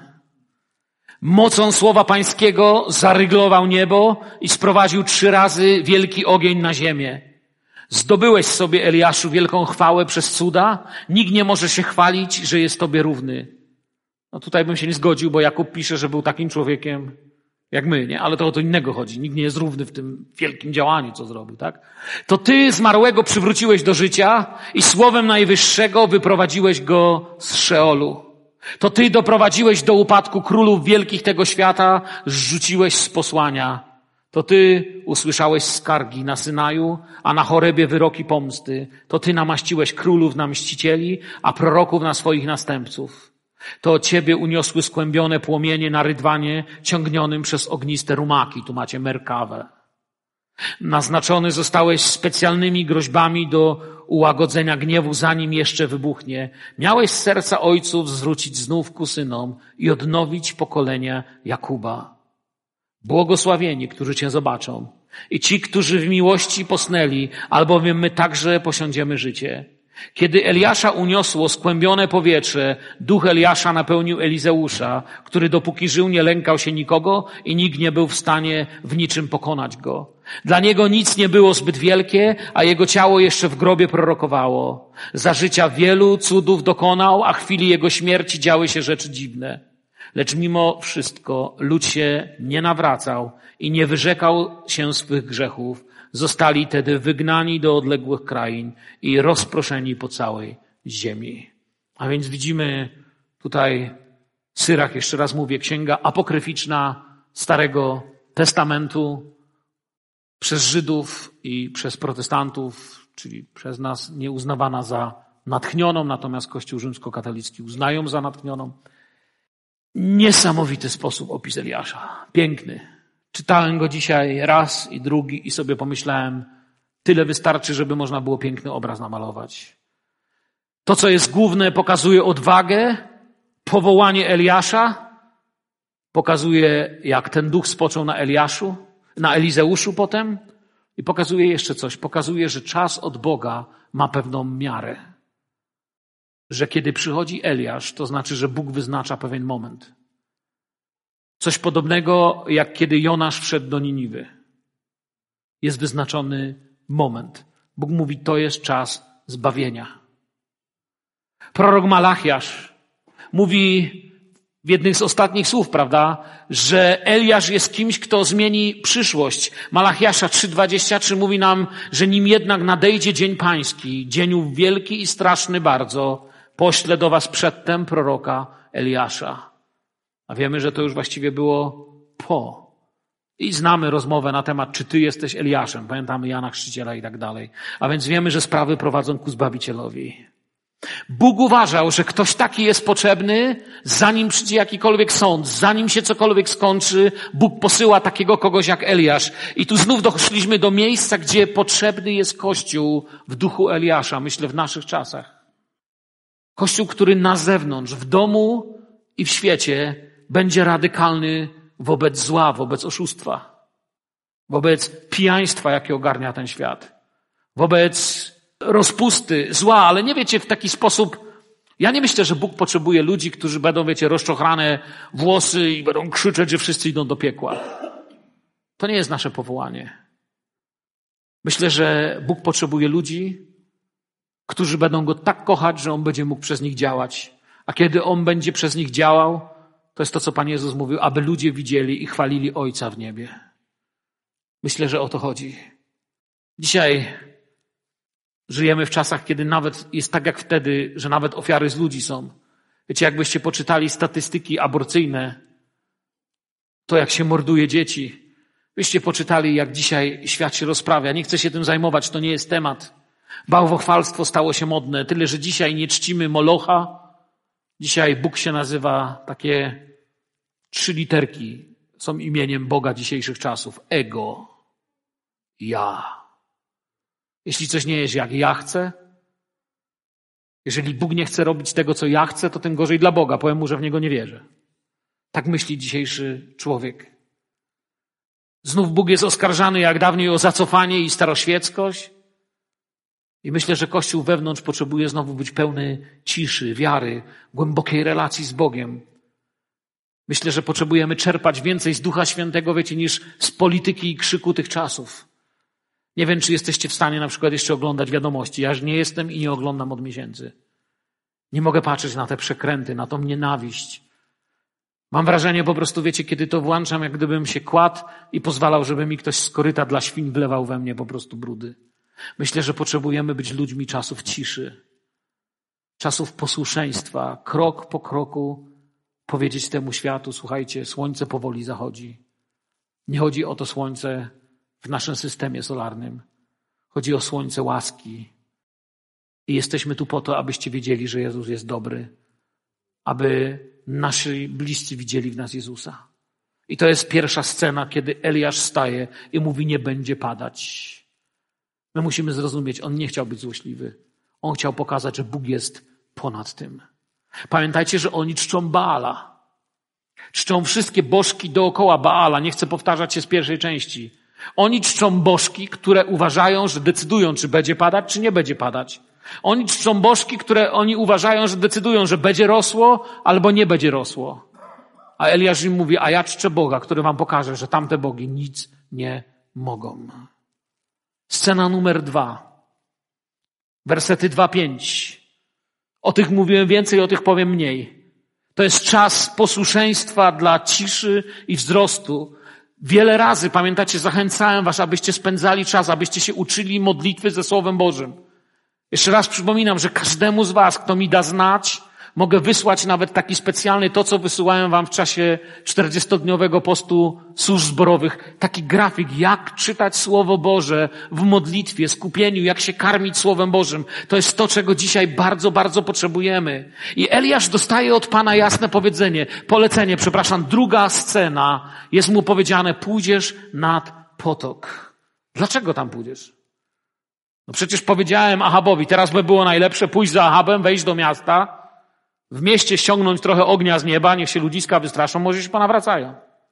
Mocą słowa pańskiego zaryglował niebo i sprowadził 3 razy wielki ogień na ziemię. Zdobyłeś sobie, Eliaszu, wielką chwałę przez cuda. Nikt nie może się chwalić, że jest tobie równy. No tutaj bym się nie zgodził, bo Jakub pisze, że był takim człowiekiem jak my, nie? Ale to o to innego chodzi. Nikt nie jest równy w tym wielkim działaniu, co zrobił, tak? To ty zmarłego przywróciłeś do życia i słowem Najwyższego wyprowadziłeś go z Szeolu. To Ty doprowadziłeś do upadku królów wielkich tego świata, zrzuciłeś z posłania. To Ty usłyszałeś skargi na Synaju, a na Chorebie wyroki pomsty. To Ty namaściłeś królów na mścicieli, a proroków na swoich następców. To od Ciebie uniosły skłębione płomienie na rydwanie ciągnionym przez ogniste rumaki. Tu macie Merkawę. Naznaczony zostałeś specjalnymi groźbami do ułagodzenia gniewu, zanim jeszcze wybuchnie. Miałeś z serca ojców zwrócić znów ku synom i odnowić pokolenia Jakuba. Błogosławieni, którzy Cię zobaczą i ci, którzy w miłości posnęli, albowiem my także posiądziemy życie. Kiedy Eliasza uniosło skłębione powietrze, duch Eliasza napełnił Elizeusza, który dopóki żył nie lękał się nikogo i nikt nie był w stanie w niczym pokonać go. Dla niego nic nie było zbyt wielkie, a jego ciało jeszcze w grobie prorokowało. Za życia wielu cudów dokonał, a w chwili jego śmierci działy się rzeczy dziwne. Lecz mimo wszystko lud się nie nawracał i nie wyrzekał się swych grzechów. Zostali tedy wygnani do odległych krain i rozproszeni po całej ziemi. A więc widzimy tutaj Syrach, jeszcze raz mówię, księga apokryficzna Starego Testamentu, przez Żydów i przez protestantów, czyli przez nas nieuznawana za natchnioną, natomiast Kościół rzymskokatolicki uznają za natchnioną. Niesamowity sposób opis Eliasza. Piękny. Czytałem go dzisiaj raz i drugi i sobie pomyślałem, tyle wystarczy, żeby można było piękny obraz namalować. To, co jest główne, pokazuje odwagę, powołanie Eliasza, pokazuje, jak ten duch spoczął na Elizeuszu potem i pokazuje jeszcze coś. Pokazuje, że czas od Boga ma pewną miarę. Że kiedy przychodzi Eliasz, to znaczy, że Bóg wyznacza pewien moment. Coś podobnego, jak kiedy Jonasz wszedł do Niniwy. Jest wyznaczony moment. Bóg mówi, to jest czas zbawienia. Prorok Malachiasz mówi w jednych z ostatnich słów, prawda, że Eliasz jest kimś, kto zmieni przyszłość. Malachiasza 3:23 mówi nam, że nim jednak nadejdzie dzień pański, dzień wielki i straszny bardzo, pośle do was przedtem proroka Eliasza. A wiemy, że to już właściwie było po. I znamy rozmowę na temat, czy ty jesteś Eliaszem. Pamiętamy Jana Chrzciciela i tak dalej. A więc wiemy, że sprawy prowadzą ku Zbawicielowi. Bóg uważał, że ktoś taki jest potrzebny, zanim przyjdzie jakikolwiek sąd, zanim się cokolwiek skończy, Bóg posyła takiego kogoś jak Eliasz. I tu znów doszliśmy do miejsca, gdzie potrzebny jest Kościół w duchu Eliasza, myślę w naszych czasach. Kościół, który na zewnątrz, w domu i w świecie będzie radykalny wobec zła, wobec oszustwa, wobec pijaństwa, jakie ogarnia ten świat, wobec rozpusty, zła, ale nie wiecie w taki sposób. Ja nie myślę, że Bóg potrzebuje ludzi, którzy będą, wiecie, rozczochrane włosy i będą krzyczeć, że wszyscy idą do piekła. To nie jest nasze powołanie. Myślę, że Bóg potrzebuje ludzi, którzy będą Go tak kochać, że On będzie mógł przez nich działać. A kiedy On będzie przez nich działał, to jest to, co Pan Jezus mówił, aby ludzie widzieli i chwalili Ojca w niebie. Myślę, że o to chodzi. Dzisiaj żyjemy w czasach, kiedy nawet jest tak jak wtedy, że nawet ofiary z ludzi są. Wiecie, jakbyście poczytali statystyki aborcyjne, to jak się morduje dzieci. Byście poczytali, jak dzisiaj świat się rozprawia. Nie chcę się tym zajmować, to nie jest temat. Bałwochwalstwo stało się modne. Tyle, że dzisiaj nie czcimy Molocha. Dzisiaj Bóg się nazywa, takie 3 literki są imieniem Boga dzisiejszych czasów. Ego. Ja. Jeśli coś nie jest jak ja chcę, jeżeli Bóg nie chce robić tego, co ja chcę, to tym gorzej dla Boga. Powiem mu, że w Niego nie wierzę. Tak myśli dzisiejszy człowiek. Znów Bóg jest oskarżany jak dawniej o zacofanie i staroświeckość. I myślę, że Kościół wewnątrz potrzebuje znowu być pełny ciszy, wiary, głębokiej relacji z Bogiem. Myślę, że potrzebujemy czerpać więcej z Ducha Świętego, wiecie, niż z polityki i krzyku tych czasów. Nie wiem, czy jesteście w stanie na przykład jeszcze oglądać wiadomości. Ja już nie jestem i nie oglądam od miesięcy. Nie mogę patrzeć na te przekręty, na tą nienawiść. Mam wrażenie po prostu, wiecie, kiedy to włączam, jak gdybym się kładł i pozwalał, żeby mi ktoś z koryta dla świń wlewał we mnie po prostu brudy. Myślę, że potrzebujemy być ludźmi czasów ciszy. czasów posłuszeństwa, krok po kroku powiedzieć temu światu, słuchajcie, słońce powoli zachodzi. Nie chodzi o to słońce w naszym systemie solarnym. Chodzi o słońce łaski. I jesteśmy tu po to, abyście wiedzieli, że Jezus jest dobry. Aby nasi bliscy widzieli w nas Jezusa. I to jest pierwsza scena, kiedy Eliasz staje i mówi, nie będzie padać. My musimy zrozumieć, on nie chciał być złośliwy. On chciał pokazać, że Bóg jest ponad tym. Pamiętajcie, że oni czczą Baala. Czczą wszystkie bożki dookoła Baala. Nie chcę powtarzać się z pierwszej części. Oni czczą bożki, które uważają, że decydują, czy będzie padać, czy nie będzie padać. Oni czczą bożki, które oni uważają, że decydują, że będzie rosło, albo nie będzie rosło. A Eliasz im mówi, a ja czczę Boga, który wam pokaże, że tamte bogi nic nie mogą. Scena numer 2. Wersety 2-5. O tych mówiłem więcej, o tych powiem mniej. To jest czas posłuszeństwa dla ciszy i wzrostu. Wiele razy, pamiętacie, zachęcałem was, abyście spędzali czas, abyście się uczyli modlitwy ze Słowem Bożym. Jeszcze raz przypominam, że każdemu z was, kto mi da znać, mogę wysłać nawet taki specjalny, to co wysyłałem wam w czasie 40-dniowego postu służb zborowych, taki grafik, jak czytać Słowo Boże w modlitwie, skupieniu, jak się karmić Słowem Bożym. To jest to, czego dzisiaj bardzo, bardzo potrzebujemy. I Eliasz dostaje od Pana jasne polecenie, druga scena, jest mu powiedziane, pójdziesz nad potok. Dlaczego tam pójdziesz? No przecież powiedziałem Ahabowi, teraz by było najlepsze pójść za Ahabem, wejść do miasta, w mieście ściągnąć trochę ognia z nieba, niech się ludziska wystraszą, może się ponawracają.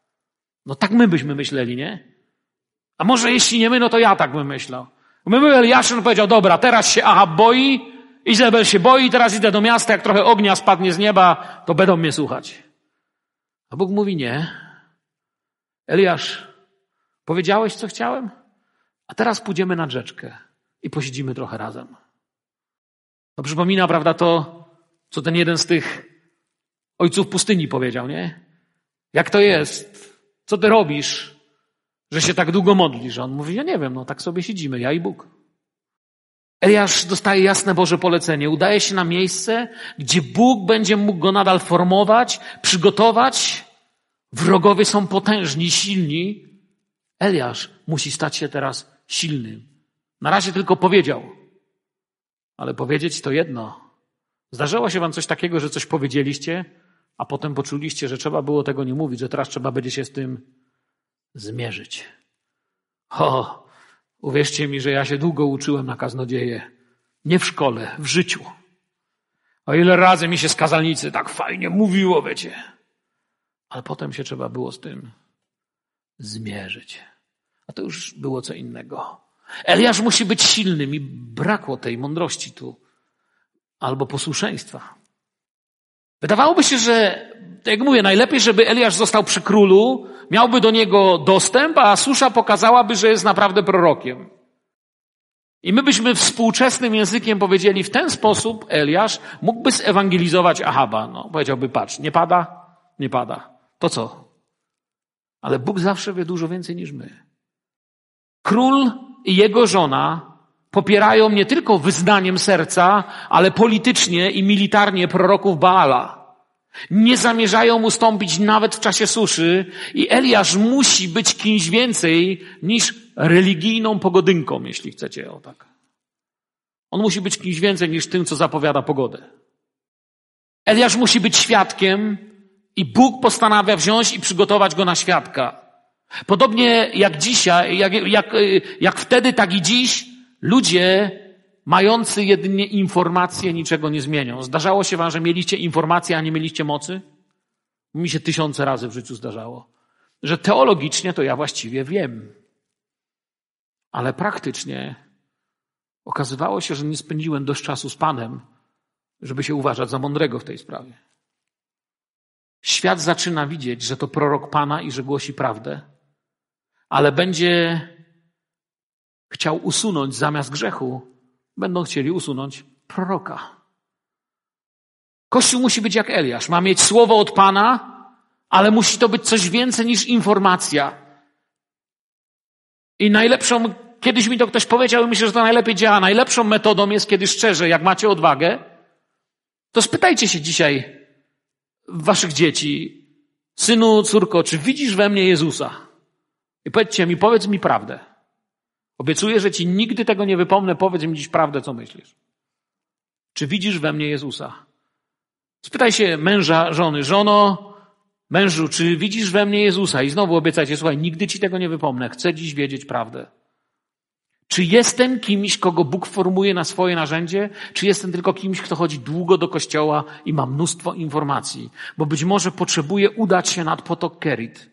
No tak my byśmy myśleli, nie? A może jeśli nie my, no to ja tak bym myślał. Eliasz powiedział, dobra, teraz się Ahab boi, Izabel się boi, teraz idę do miasta, jak trochę ognia spadnie z nieba, to będą mnie słuchać. A Bóg mówi, nie. Eliasz, powiedziałeś, co chciałem? A teraz pójdziemy nad rzeczkę i posiedzimy trochę razem. To przypomina, prawda, to, co ten jeden z tych ojców pustyni powiedział, nie? Jak to jest? Co ty robisz, że się tak długo modlisz? On mówi, ja nie wiem, no tak sobie siedzimy, ja i Bóg. Eliasz dostaje jasne Boże polecenie. Udaje się na miejsce, gdzie Bóg będzie mógł go nadal formować, przygotować. Wrogowie są potężni, silni. Eliasz musi stać się teraz silnym. Na razie tylko powiedział. Ale powiedzieć to jedno. Zdarzyło się wam coś takiego, że coś powiedzieliście, a potem poczuliście, że trzeba było tego nie mówić, że teraz trzeba będzie się z tym zmierzyć. Uwierzcie mi, że ja się długo uczyłem na kaznodzieję. Nie w szkole, w życiu. O ile razy mi się z kazalnicy tak fajnie mówiło, wiecie. Ale potem się trzeba było z tym zmierzyć. A to już było co innego. Eliasz musi być silnym i brakło tej mądrości tu. Albo posłuszeństwa. Wydawałoby się, że, jak mówię, najlepiej, żeby Eliasz został przy królu, miałby do niego dostęp, a susza pokazałaby, że jest naprawdę prorokiem. I my byśmy współczesnym językiem powiedzieli, w ten sposób Eliasz mógłby zewangelizować Ahaba. No, powiedziałby, patrz, nie pada? Nie pada. To co? Ale Bóg zawsze wie dużo więcej niż my. Król i jego żona popierają nie tylko wyznaniem serca, ale politycznie i militarnie proroków Baala. Nie zamierzają ustąpić nawet w czasie suszy i Eliasz musi być kimś więcej niż religijną pogodynką, jeśli chcecie, o tak. On musi być kimś więcej niż tym, co zapowiada pogodę. Eliasz musi być świadkiem i Bóg postanawia wziąć i przygotować go na świadka. Podobnie jak dzisiaj, jak wtedy, tak i dziś, ludzie mający jedynie informacje niczego nie zmienią. Zdarzało się wam, że mieliście informacje, a nie mieliście mocy? Mi się 1000 razy w życiu zdarzało. Że teologicznie to ja właściwie wiem. Ale praktycznie okazywało się, że nie spędziłem dość czasu z Panem, żeby się uważać za mądrego w tej sprawie. Świat zaczyna widzieć, że to prorok Pana i że głosi prawdę, ale będzie chciał usunąć zamiast grzechu, będą chcieli usunąć proroka. Kościół musi być jak Eliasz. Ma mieć słowo od Pana, ale musi to być coś więcej niż informacja. I najlepszą, kiedyś mi to ktoś powiedział i myślę, że to najlepiej działa. Najlepszą metodą jest, kiedy szczerze, jak macie odwagę, To spytajcie się dzisiaj waszych dzieci, synu, córko, czy widzisz we mnie Jezusa? I powiedz mi prawdę. Obiecuję, że ci nigdy tego nie wypomnę, powiedz mi dziś prawdę, co myślisz. Czy widzisz we mnie Jezusa? Spytaj się męża, żony, żono, mężu, czy widzisz we mnie Jezusa? I znowu obiecajcie, słuchaj, nigdy ci tego nie wypomnę, chcę dziś wiedzieć prawdę. Czy jestem kimś, kogo Bóg formuje na swoje narzędzie? Czy jestem tylko kimś, kto chodzi długo do kościoła i ma mnóstwo informacji? Bo być może potrzebuję udać się nad potok Kerit.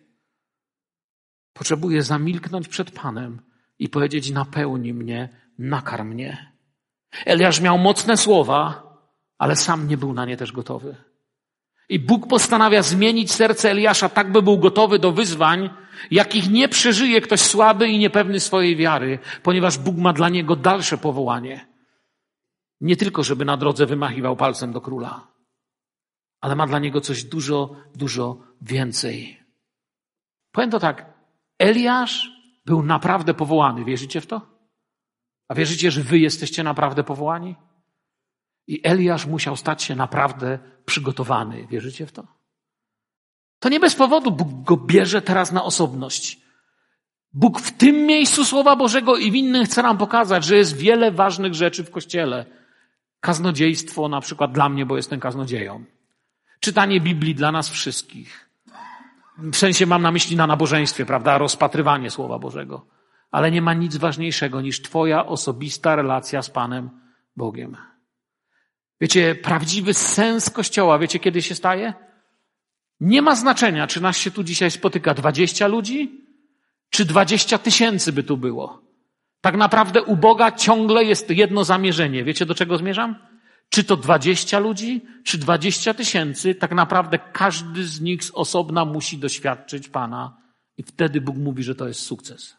Potrzebuję zamilknąć przed Panem i powiedzieć: napełnij mnie, nakarm mnie. Eliasz miał mocne słowa, ale sam nie był na nie też gotowy. I Bóg postanawia zmienić serce Eliasza tak, by był gotowy do wyzwań, jakich nie przeżyje ktoś słaby i niepewny swojej wiary, ponieważ Bóg ma dla niego dalsze powołanie. Nie tylko, żeby na drodze wymachiwał palcem do króla, ale ma dla niego coś dużo, dużo więcej. Powiem to tak, Eliasz był naprawdę powołany. Wierzycie w to? A wierzycie, że wy jesteście naprawdę powołani? I Eliasz musiał stać się naprawdę przygotowany. Wierzycie w to? To nie bez powodu Bóg go bierze teraz na osobność. Bóg w tym miejscu Słowa Bożego i w innych chce nam pokazać, że jest wiele ważnych rzeczy w Kościele. Kaznodziejstwo na przykład dla mnie, bo jestem kaznodzieją. Czytanie Biblii dla nas wszystkich. W sensie mam na myśli na nabożeństwie, prawda? Rozpatrywanie Słowa Bożego. Ale nie ma nic ważniejszego niż twoja osobista relacja z Panem Bogiem. Wiecie, prawdziwy sens Kościoła, wiecie kiedy się staje? Nie ma znaczenia, czy nas się tu dzisiaj spotyka 20 ludzi, czy 20 000 by tu było. Tak naprawdę u Boga ciągle jest jedno zamierzenie. Wiecie, do czego zmierzam? Czy to 20 ludzi, czy 20 000, tak naprawdę każdy z nich z osobna musi doświadczyć Pana i wtedy Bóg mówi, że to jest sukces.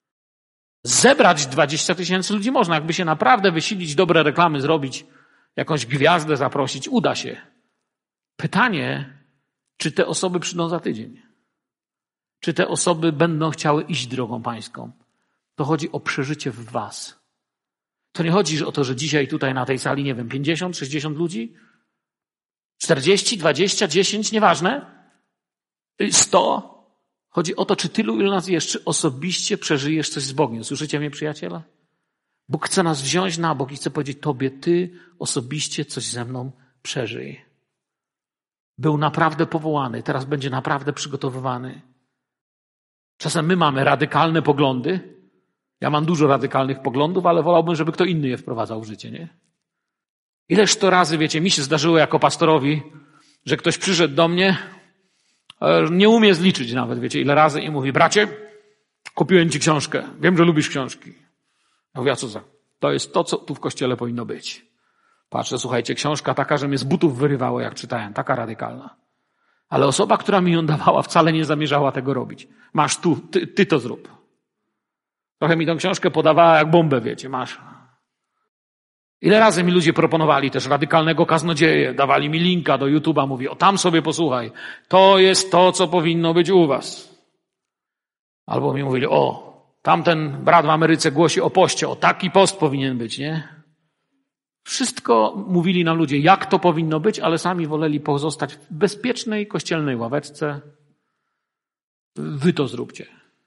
Zebrać 20 000 ludzi można, jakby się naprawdę wysilić, dobre reklamy zrobić, jakąś gwiazdę zaprosić, uda się. Pytanie, czy te osoby przyjdą za tydzień? Czy te osoby będą chciały iść drogą pańską? To chodzi o przeżycie w was. To nie chodzi o to, że dzisiaj tutaj na tej sali, nie wiem, 50, 60 ludzi? 40, 20, 10, nieważne. 100. Chodzi o to, czy tylu, ilu nas jest, czy osobiście przeżyjesz coś z Bogiem. Słyszycie mnie, przyjaciele? Bóg chce nas wziąć na bok i chce powiedzieć tobie, ty osobiście coś ze mną przeżyj. Był naprawdę powołany, teraz będzie naprawdę przygotowywany. Czasem my mamy radykalne poglądy. Ja mam dużo radykalnych poglądów, ale wolałbym, żeby kto inny je wprowadzał w życie, nie? Ileż to razy, wiecie, mi się zdarzyło jako pastorowi, że ktoś przyszedł do mnie, nie umie zliczyć nawet, wiecie, ile razy i mówi: bracie, kupiłem ci książkę, wiem, że lubisz książki. Ja mówię: a co za? To jest to, co tu w kościele powinno być. Patrzę, słuchajcie, książka taka, że mnie z butów wyrywało, jak czytałem, taka radykalna. Ale osoba, która mi ją dawała, wcale nie zamierzała tego robić. Masz tu, ty to zrób. Trochę mi tą książkę podawała jak bombę, wiecie, masz. Ile razy mi ludzie proponowali też radykalnego kaznodzieję, dawali mi linka do YouTube'a, mówi: o tam sobie posłuchaj, to jest to, co powinno być u was. Albo mi mówili: o, tamten brat w Ameryce głosi o poście, o taki post powinien być, nie? Wszystko mówili nam ludzie, jak to powinno być, ale sami woleli pozostać w bezpiecznej kościelnej ławeczce. Wy to zróbcie.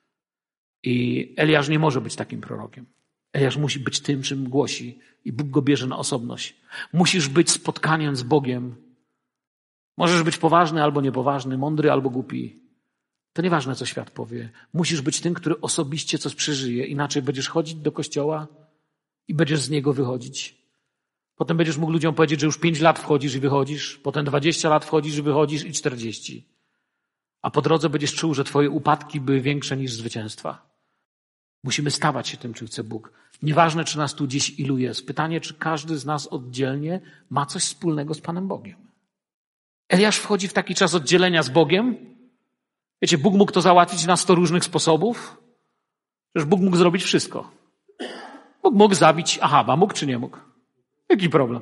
I Eliasz nie może być takim prorokiem. Eliasz musi być tym, czym głosi. I Bóg go bierze na osobność. Musisz być spotkaniem z Bogiem. Możesz być poważny albo niepoważny, mądry albo głupi. To nieważne, co świat powie. Musisz być tym, który osobiście coś przeżyje. Inaczej będziesz chodzić do kościoła i będziesz z niego wychodzić. Potem będziesz mógł ludziom powiedzieć, że już 5 lat wchodzisz i wychodzisz. Potem 20 lat wchodzisz i wychodzisz i 40. A po drodze będziesz czuł, że twoje upadki były większe niż zwycięstwa. Musimy stawać się tym, czym chce Bóg. Nieważne, czy nas tu gdzieś ilu jest. Pytanie, czy każdy z nas oddzielnie ma coś wspólnego z Panem Bogiem. Eliasz wchodzi w taki czas oddzielenia z Bogiem. Wiecie, Bóg mógł to załatwić na 100 różnych sposobów. Przecież Bóg mógł zrobić wszystko. Bóg mógł zabić Ahaba. Mógł czy nie mógł? Jaki problem?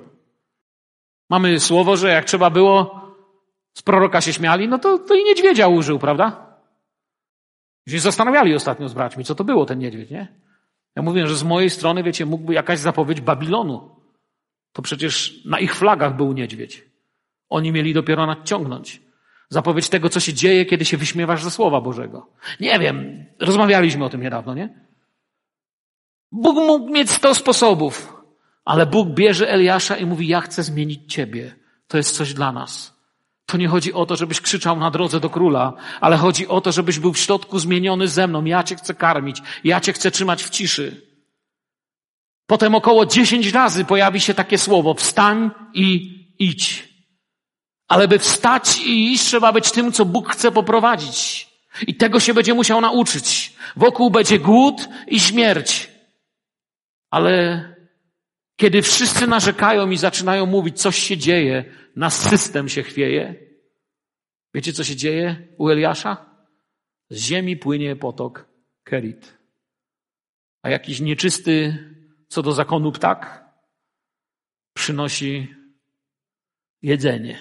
Mamy słowo, że jak trzeba było, z proroka się śmiali, no to i niedźwiedzia użył, prawda? Się zastanawiali ostatnio z braćmi, co to było ten niedźwiedź, nie? Ja mówię, że z mojej strony, wiecie, mógłby jakaś zapowiedź Babilonu To przecież na ich flagach był niedźwiedź. Oni mieli dopiero nadciągnąć. Zapowiedź tego, co się dzieje, kiedy się wyśmiewasz ze Słowa Bożego. Nie wiem, rozmawialiśmy o tym niedawno, nie? Bóg mógł mieć 100 sposobów, ale Bóg bierze Eliasza i mówi, ja chcę zmienić ciebie. To jest coś dla nas. To nie chodzi o to, żebyś krzyczał na drodze do króla, ale chodzi o to, żebyś był w środku zmieniony ze mną. Ja cię chcę karmić, ja cię chcę trzymać w ciszy. Potem około 10 razy pojawi się takie słowo, wstań i idź. Ale by wstać i iść, trzeba być tym, co Bóg chce poprowadzić. I tego się będzie musiał nauczyć. Wokół będzie głód i śmierć. Ale kiedy wszyscy narzekają i zaczynają mówić, coś się dzieje, nasz system się chwieje. Wiecie, co się dzieje u Eliasza? Z ziemi płynie potok Kerit. A jakiś nieczysty co do zakonu ptak przynosi jedzenie.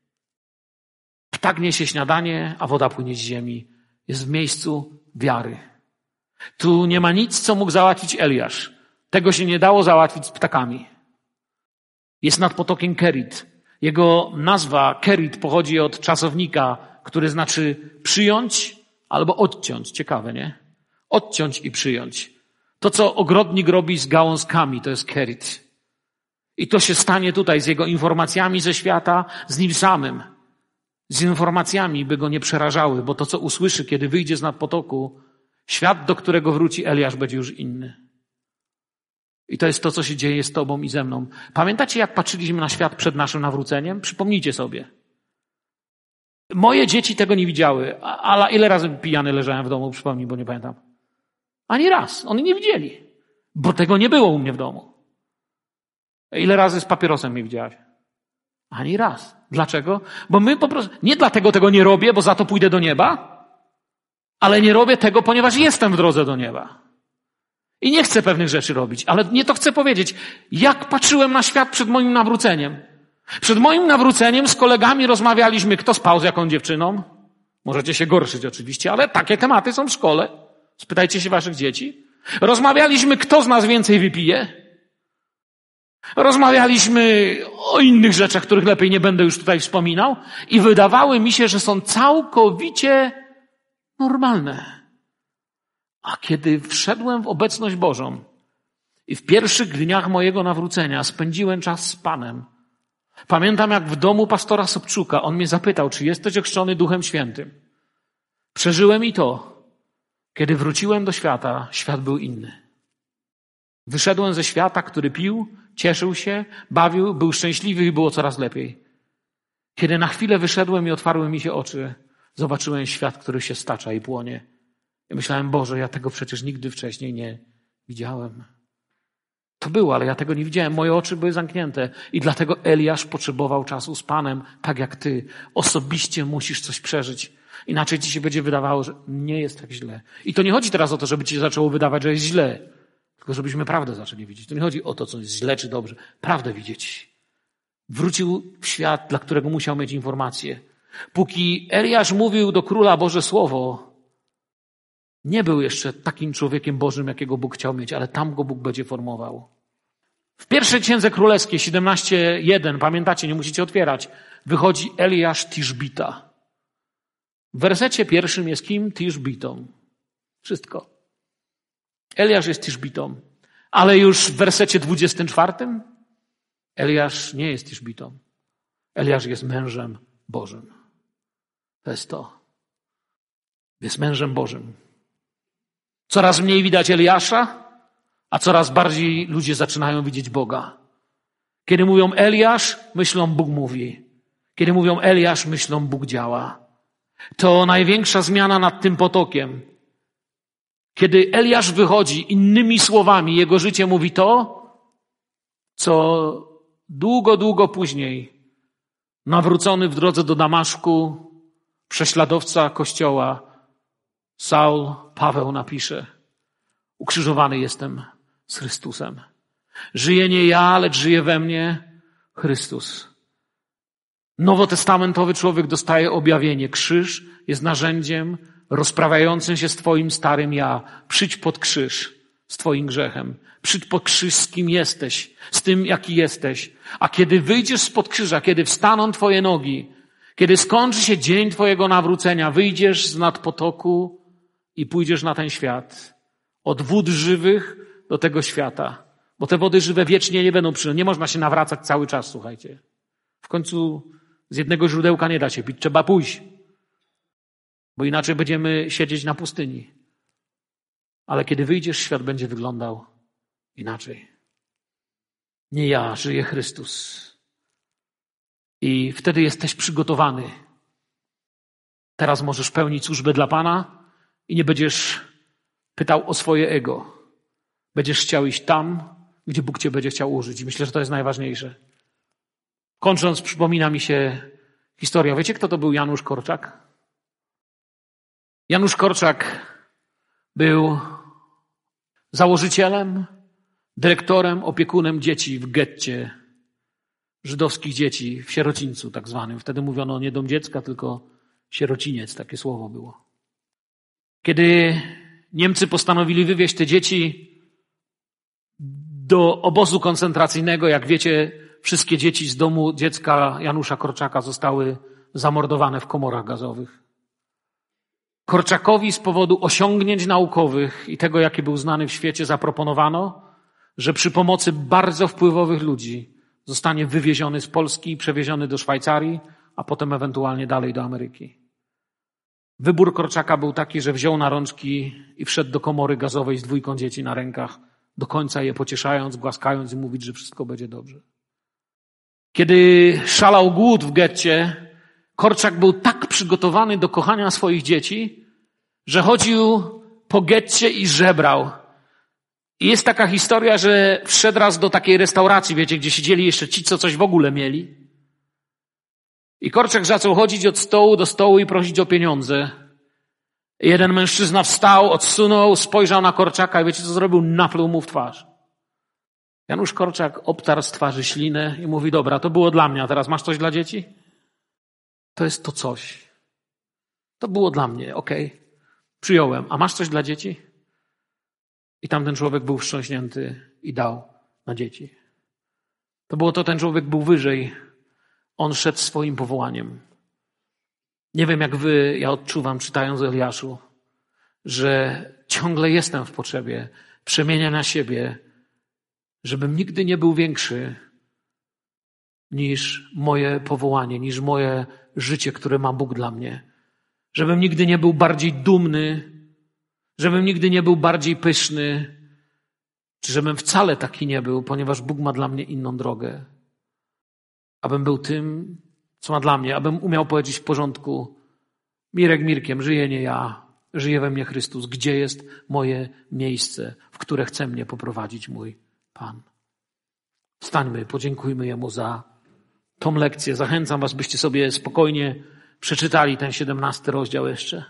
Ptak niesie śniadanie, a woda płynie z ziemi. Jest w miejscu wiary. Tu nie ma nic, co mógł załatwić Eliasz. Tego się nie dało załatwić z ptakami. Jest nad potokiem Kerit. Jego nazwa Kerit pochodzi od czasownika, który znaczy przyjąć albo odciąć. Ciekawe, nie? Odciąć i przyjąć. To, co ogrodnik robi z gałązkami, to jest Kerit. I to się stanie tutaj z jego informacjami ze świata, z nim samym. Z informacjami, by go nie przerażały, bo to, co usłyszy, kiedy wyjdzie z nad potoku, świat, do którego wróci Eliasz, będzie już inny. I to jest to, co się dzieje z tobą i ze mną. Pamiętacie, jak patrzyliśmy na świat przed naszym nawróceniem? Przypomnijcie sobie. Moje dzieci tego nie widziały. Ale ile razy pijany leżałem w domu? Przypomnij, bo nie pamiętam. Ani raz. Oni nie widzieli. Bo tego nie było u mnie w domu. Ile razy z papierosem mnie widziałaś? Ani raz. Dlaczego? Bo my po prostu, nie dlatego tego nie robię, bo za to pójdę do nieba, ale nie robię tego, ponieważ jestem w drodze do nieba. I nie chcę pewnych rzeczy robić, ale nie to chcę powiedzieć. Jak patrzyłem na świat przed moim nawróceniem? Przed moim nawróceniem z kolegami rozmawialiśmy, kto spał z jaką dziewczyną. Możecie się gorszyć oczywiście, ale takie tematy są w szkole. Spytajcie się waszych dzieci. Rozmawialiśmy, kto z nas więcej wypije. Rozmawialiśmy o innych rzeczach, których lepiej nie będę już tutaj wspominał. I wydawały mi się, że są całkowicie normalne. A kiedy wszedłem w obecność Bożą i w pierwszych dniach mojego nawrócenia spędziłem czas z Panem, pamiętam jak w domu pastora Sobczuka on mnie zapytał, czy jesteś ochrzczony Duchem Świętym. Przeżyłem i to. Kiedy wróciłem do świata, świat był inny. Wyszedłem ze świata, który pił, cieszył się, bawił, był szczęśliwy i było coraz lepiej. Kiedy na chwilę wyszedłem i otwarły mi się oczy, zobaczyłem świat, który się stacza i płonie. I myślałem, Boże, ja tego przecież nigdy wcześniej nie widziałem. To było, ale ja tego nie widziałem. Moje oczy były zamknięte. I dlatego Eliasz potrzebował czasu z Panem, tak jak ty. Osobiście musisz coś przeżyć. Inaczej ci się będzie wydawało, że nie jest tak źle. I to nie chodzi teraz o to, żeby ci się zaczęło wydawać, że jest źle. Tylko żebyśmy prawdę zaczęli widzieć. To nie chodzi o to, co jest źle czy dobrze. Prawdę widzieć. Wrócił w świat, dla którego musiał mieć informacje. Póki Eliasz mówił do króla Boże Słowo, nie był jeszcze takim człowiekiem Bożym, jakiego Bóg chciał mieć, ale tam go Bóg będzie formował. W pierwszej Księdze Królewskiej 17:1, pamiętacie, nie musicie otwierać, wychodzi Eliasz Tiszbita. W wersecie pierwszym jest kim? Tiszbitą. Wszystko. Eliasz jest Tiszbitą. Ale już w wersecie 24 Eliasz nie jest Tiszbitą. Eliasz jest mężem Bożym. To jest to. Jest mężem Bożym. Coraz mniej widać Eliasza, a coraz bardziej ludzie zaczynają widzieć Boga. Kiedy mówią Eliasz, myślą Bóg mówi. Kiedy mówią Eliasz, myślą Bóg działa. To największa zmiana nad tym potokiem. Kiedy Eliasz wychodzi, innymi słowami, jego życie mówi to, co długo, długo później nawrócony w drodze do Damaszku prześladowca Kościoła Saul Paweł napisze: ukrzyżowany jestem z Chrystusem. Żyję nie ja, lecz żyje we mnie Chrystus. Nowotestamentowy człowiek dostaje objawienie. Krzyż jest narzędziem rozprawiającym się z twoim starym ja. Przyjdź pod krzyż. z twoim grzechem. Przyjdź pod krzyż, z kim jesteś, z tym, jaki jesteś. A kiedy wyjdziesz spod krzyża, kiedy wstaną twoje nogi, kiedy skończy się dzień twojego nawrócenia, wyjdziesz z nad potoku i pójdziesz na ten świat. Od wód żywych do tego świata. Bo te wody żywe wiecznie nie będą przynosić. Nie można się nawracać cały czas, słuchajcie. W końcu z jednego źródełka nie da się pić. Trzeba pójść. Bo inaczej będziemy siedzieć na pustyni. Ale kiedy wyjdziesz, świat będzie wyglądał inaczej. Nie ja, żyje Chrystus. I wtedy jesteś przygotowany. Teraz możesz pełnić służbę dla Pana i nie będziesz pytał o swoje ego. Będziesz chciał iść tam, gdzie Bóg cię będzie chciał użyć. I myślę, że to jest najważniejsze. Kończąc, przypomina mi się historia. Wiecie, kto to był Janusz Korczak? Janusz Korczak był założycielem, dyrektorem, opiekunem dzieci w getcie, żydowskich dzieci w sierocińcu tak zwanym. Wtedy mówiono nie dom dziecka, tylko sierociniec, takie słowo było. Kiedy Niemcy postanowili wywieźć te dzieci do obozu koncentracyjnego, jak wiecie, wszystkie dzieci z domu dziecka Janusza Korczaka zostały zamordowane w komorach gazowych. Korczakowi z powodu osiągnięć naukowych i tego, jaki był znany w świecie, zaproponowano, że przy pomocy bardzo wpływowych ludzi zostanie wywieziony z Polski i przewieziony do Szwajcarii, a potem ewentualnie dalej do Ameryki. Wybór Korczaka był taki, że wziął na rączki i wszedł do komory gazowej z 2 dzieci na rękach, do końca je pocieszając, głaskając i mówić, że wszystko będzie dobrze. Kiedy szalał głód w getcie, Korczak był tak przygotowany do kochania swoich dzieci, że chodził po getcie i żebrał. I jest taka historia, że wszedł raz do takiej restauracji, wiecie, gdzie siedzieli jeszcze ci, co coś w ogóle mieli. I Korczak zaczął chodzić od stołu do stołu i prosić o pieniądze. Jeden mężczyzna wstał, odsunął, spojrzał na Korczaka i wiecie, co zrobił? Napluł mu w twarz. Janusz Korczak obtarł z twarzy ślinę i mówi, dobra, to było dla mnie, a teraz masz coś dla dzieci? To jest to coś. To było dla mnie, okej. Przyjąłem. A masz coś dla dzieci? I tamten człowiek był wstrząśnięty i dał na dzieci. To było to, ten człowiek był wyżej. On szedł swoim powołaniem. Nie wiem jak wy, ja odczuwam, czytając o Eliaszu, że ciągle jestem w potrzebie przemieniania siebie, żebym nigdy nie był większy niż moje powołanie, niż moje życie, które ma Bóg dla mnie. Żebym nigdy nie był bardziej dumny, żebym nigdy nie był bardziej pyszny, czy żebym wcale taki nie był, ponieważ Bóg ma dla mnie inną drogę. Abym był tym, co ma dla mnie, abym umiał powiedzieć w porządku, Mirek Mirkiem, żyję nie ja, żyje we mnie Chrystus. Gdzie jest moje miejsce, w które chce mnie poprowadzić mój Pan? Wstańmy, podziękujmy Jemu za tą lekcję. Zachęcam was, byście sobie spokojnie przeczytali ten 17 rozdział jeszcze.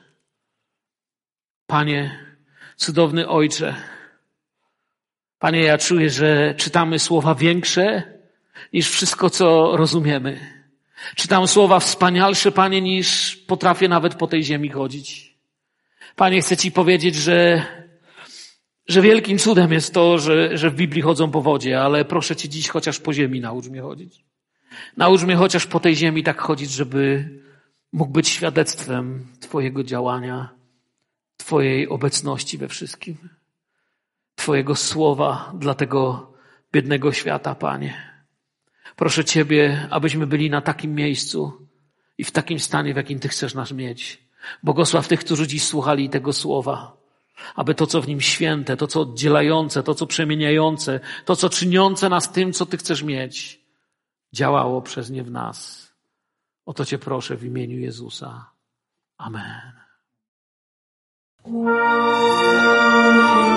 Panie, cudowny Ojcze, Panie, ja czuję, że czytamy słowa większe niż wszystko, co rozumiemy. Czytam słowa wspanialsze, Panie, niż potrafię nawet po tej ziemi chodzić. Panie, chcę Ci powiedzieć, że wielkim cudem jest to, że w Biblii chodzą po wodzie, ale proszę Cię dziś chociaż po ziemi naucz mnie chodzić. Naucz mnie chociaż po tej ziemi tak chodzić, żeby mógł być świadectwem Twojego działania, Twojej obecności we wszystkim. Twojego słowa dla tego biednego świata, Panie. Proszę Ciebie, abyśmy byli na takim miejscu i w takim stanie, w jakim Ty chcesz nas mieć. Błogosław tych, którzy dziś słuchali tego słowa, aby to, co w nim święte, to, co oddzielające, to, co przemieniające, to, co czyniące nas tym, co Ty chcesz mieć, działało przez nie w nas. O to Cię proszę w imieniu Jezusa. Amen.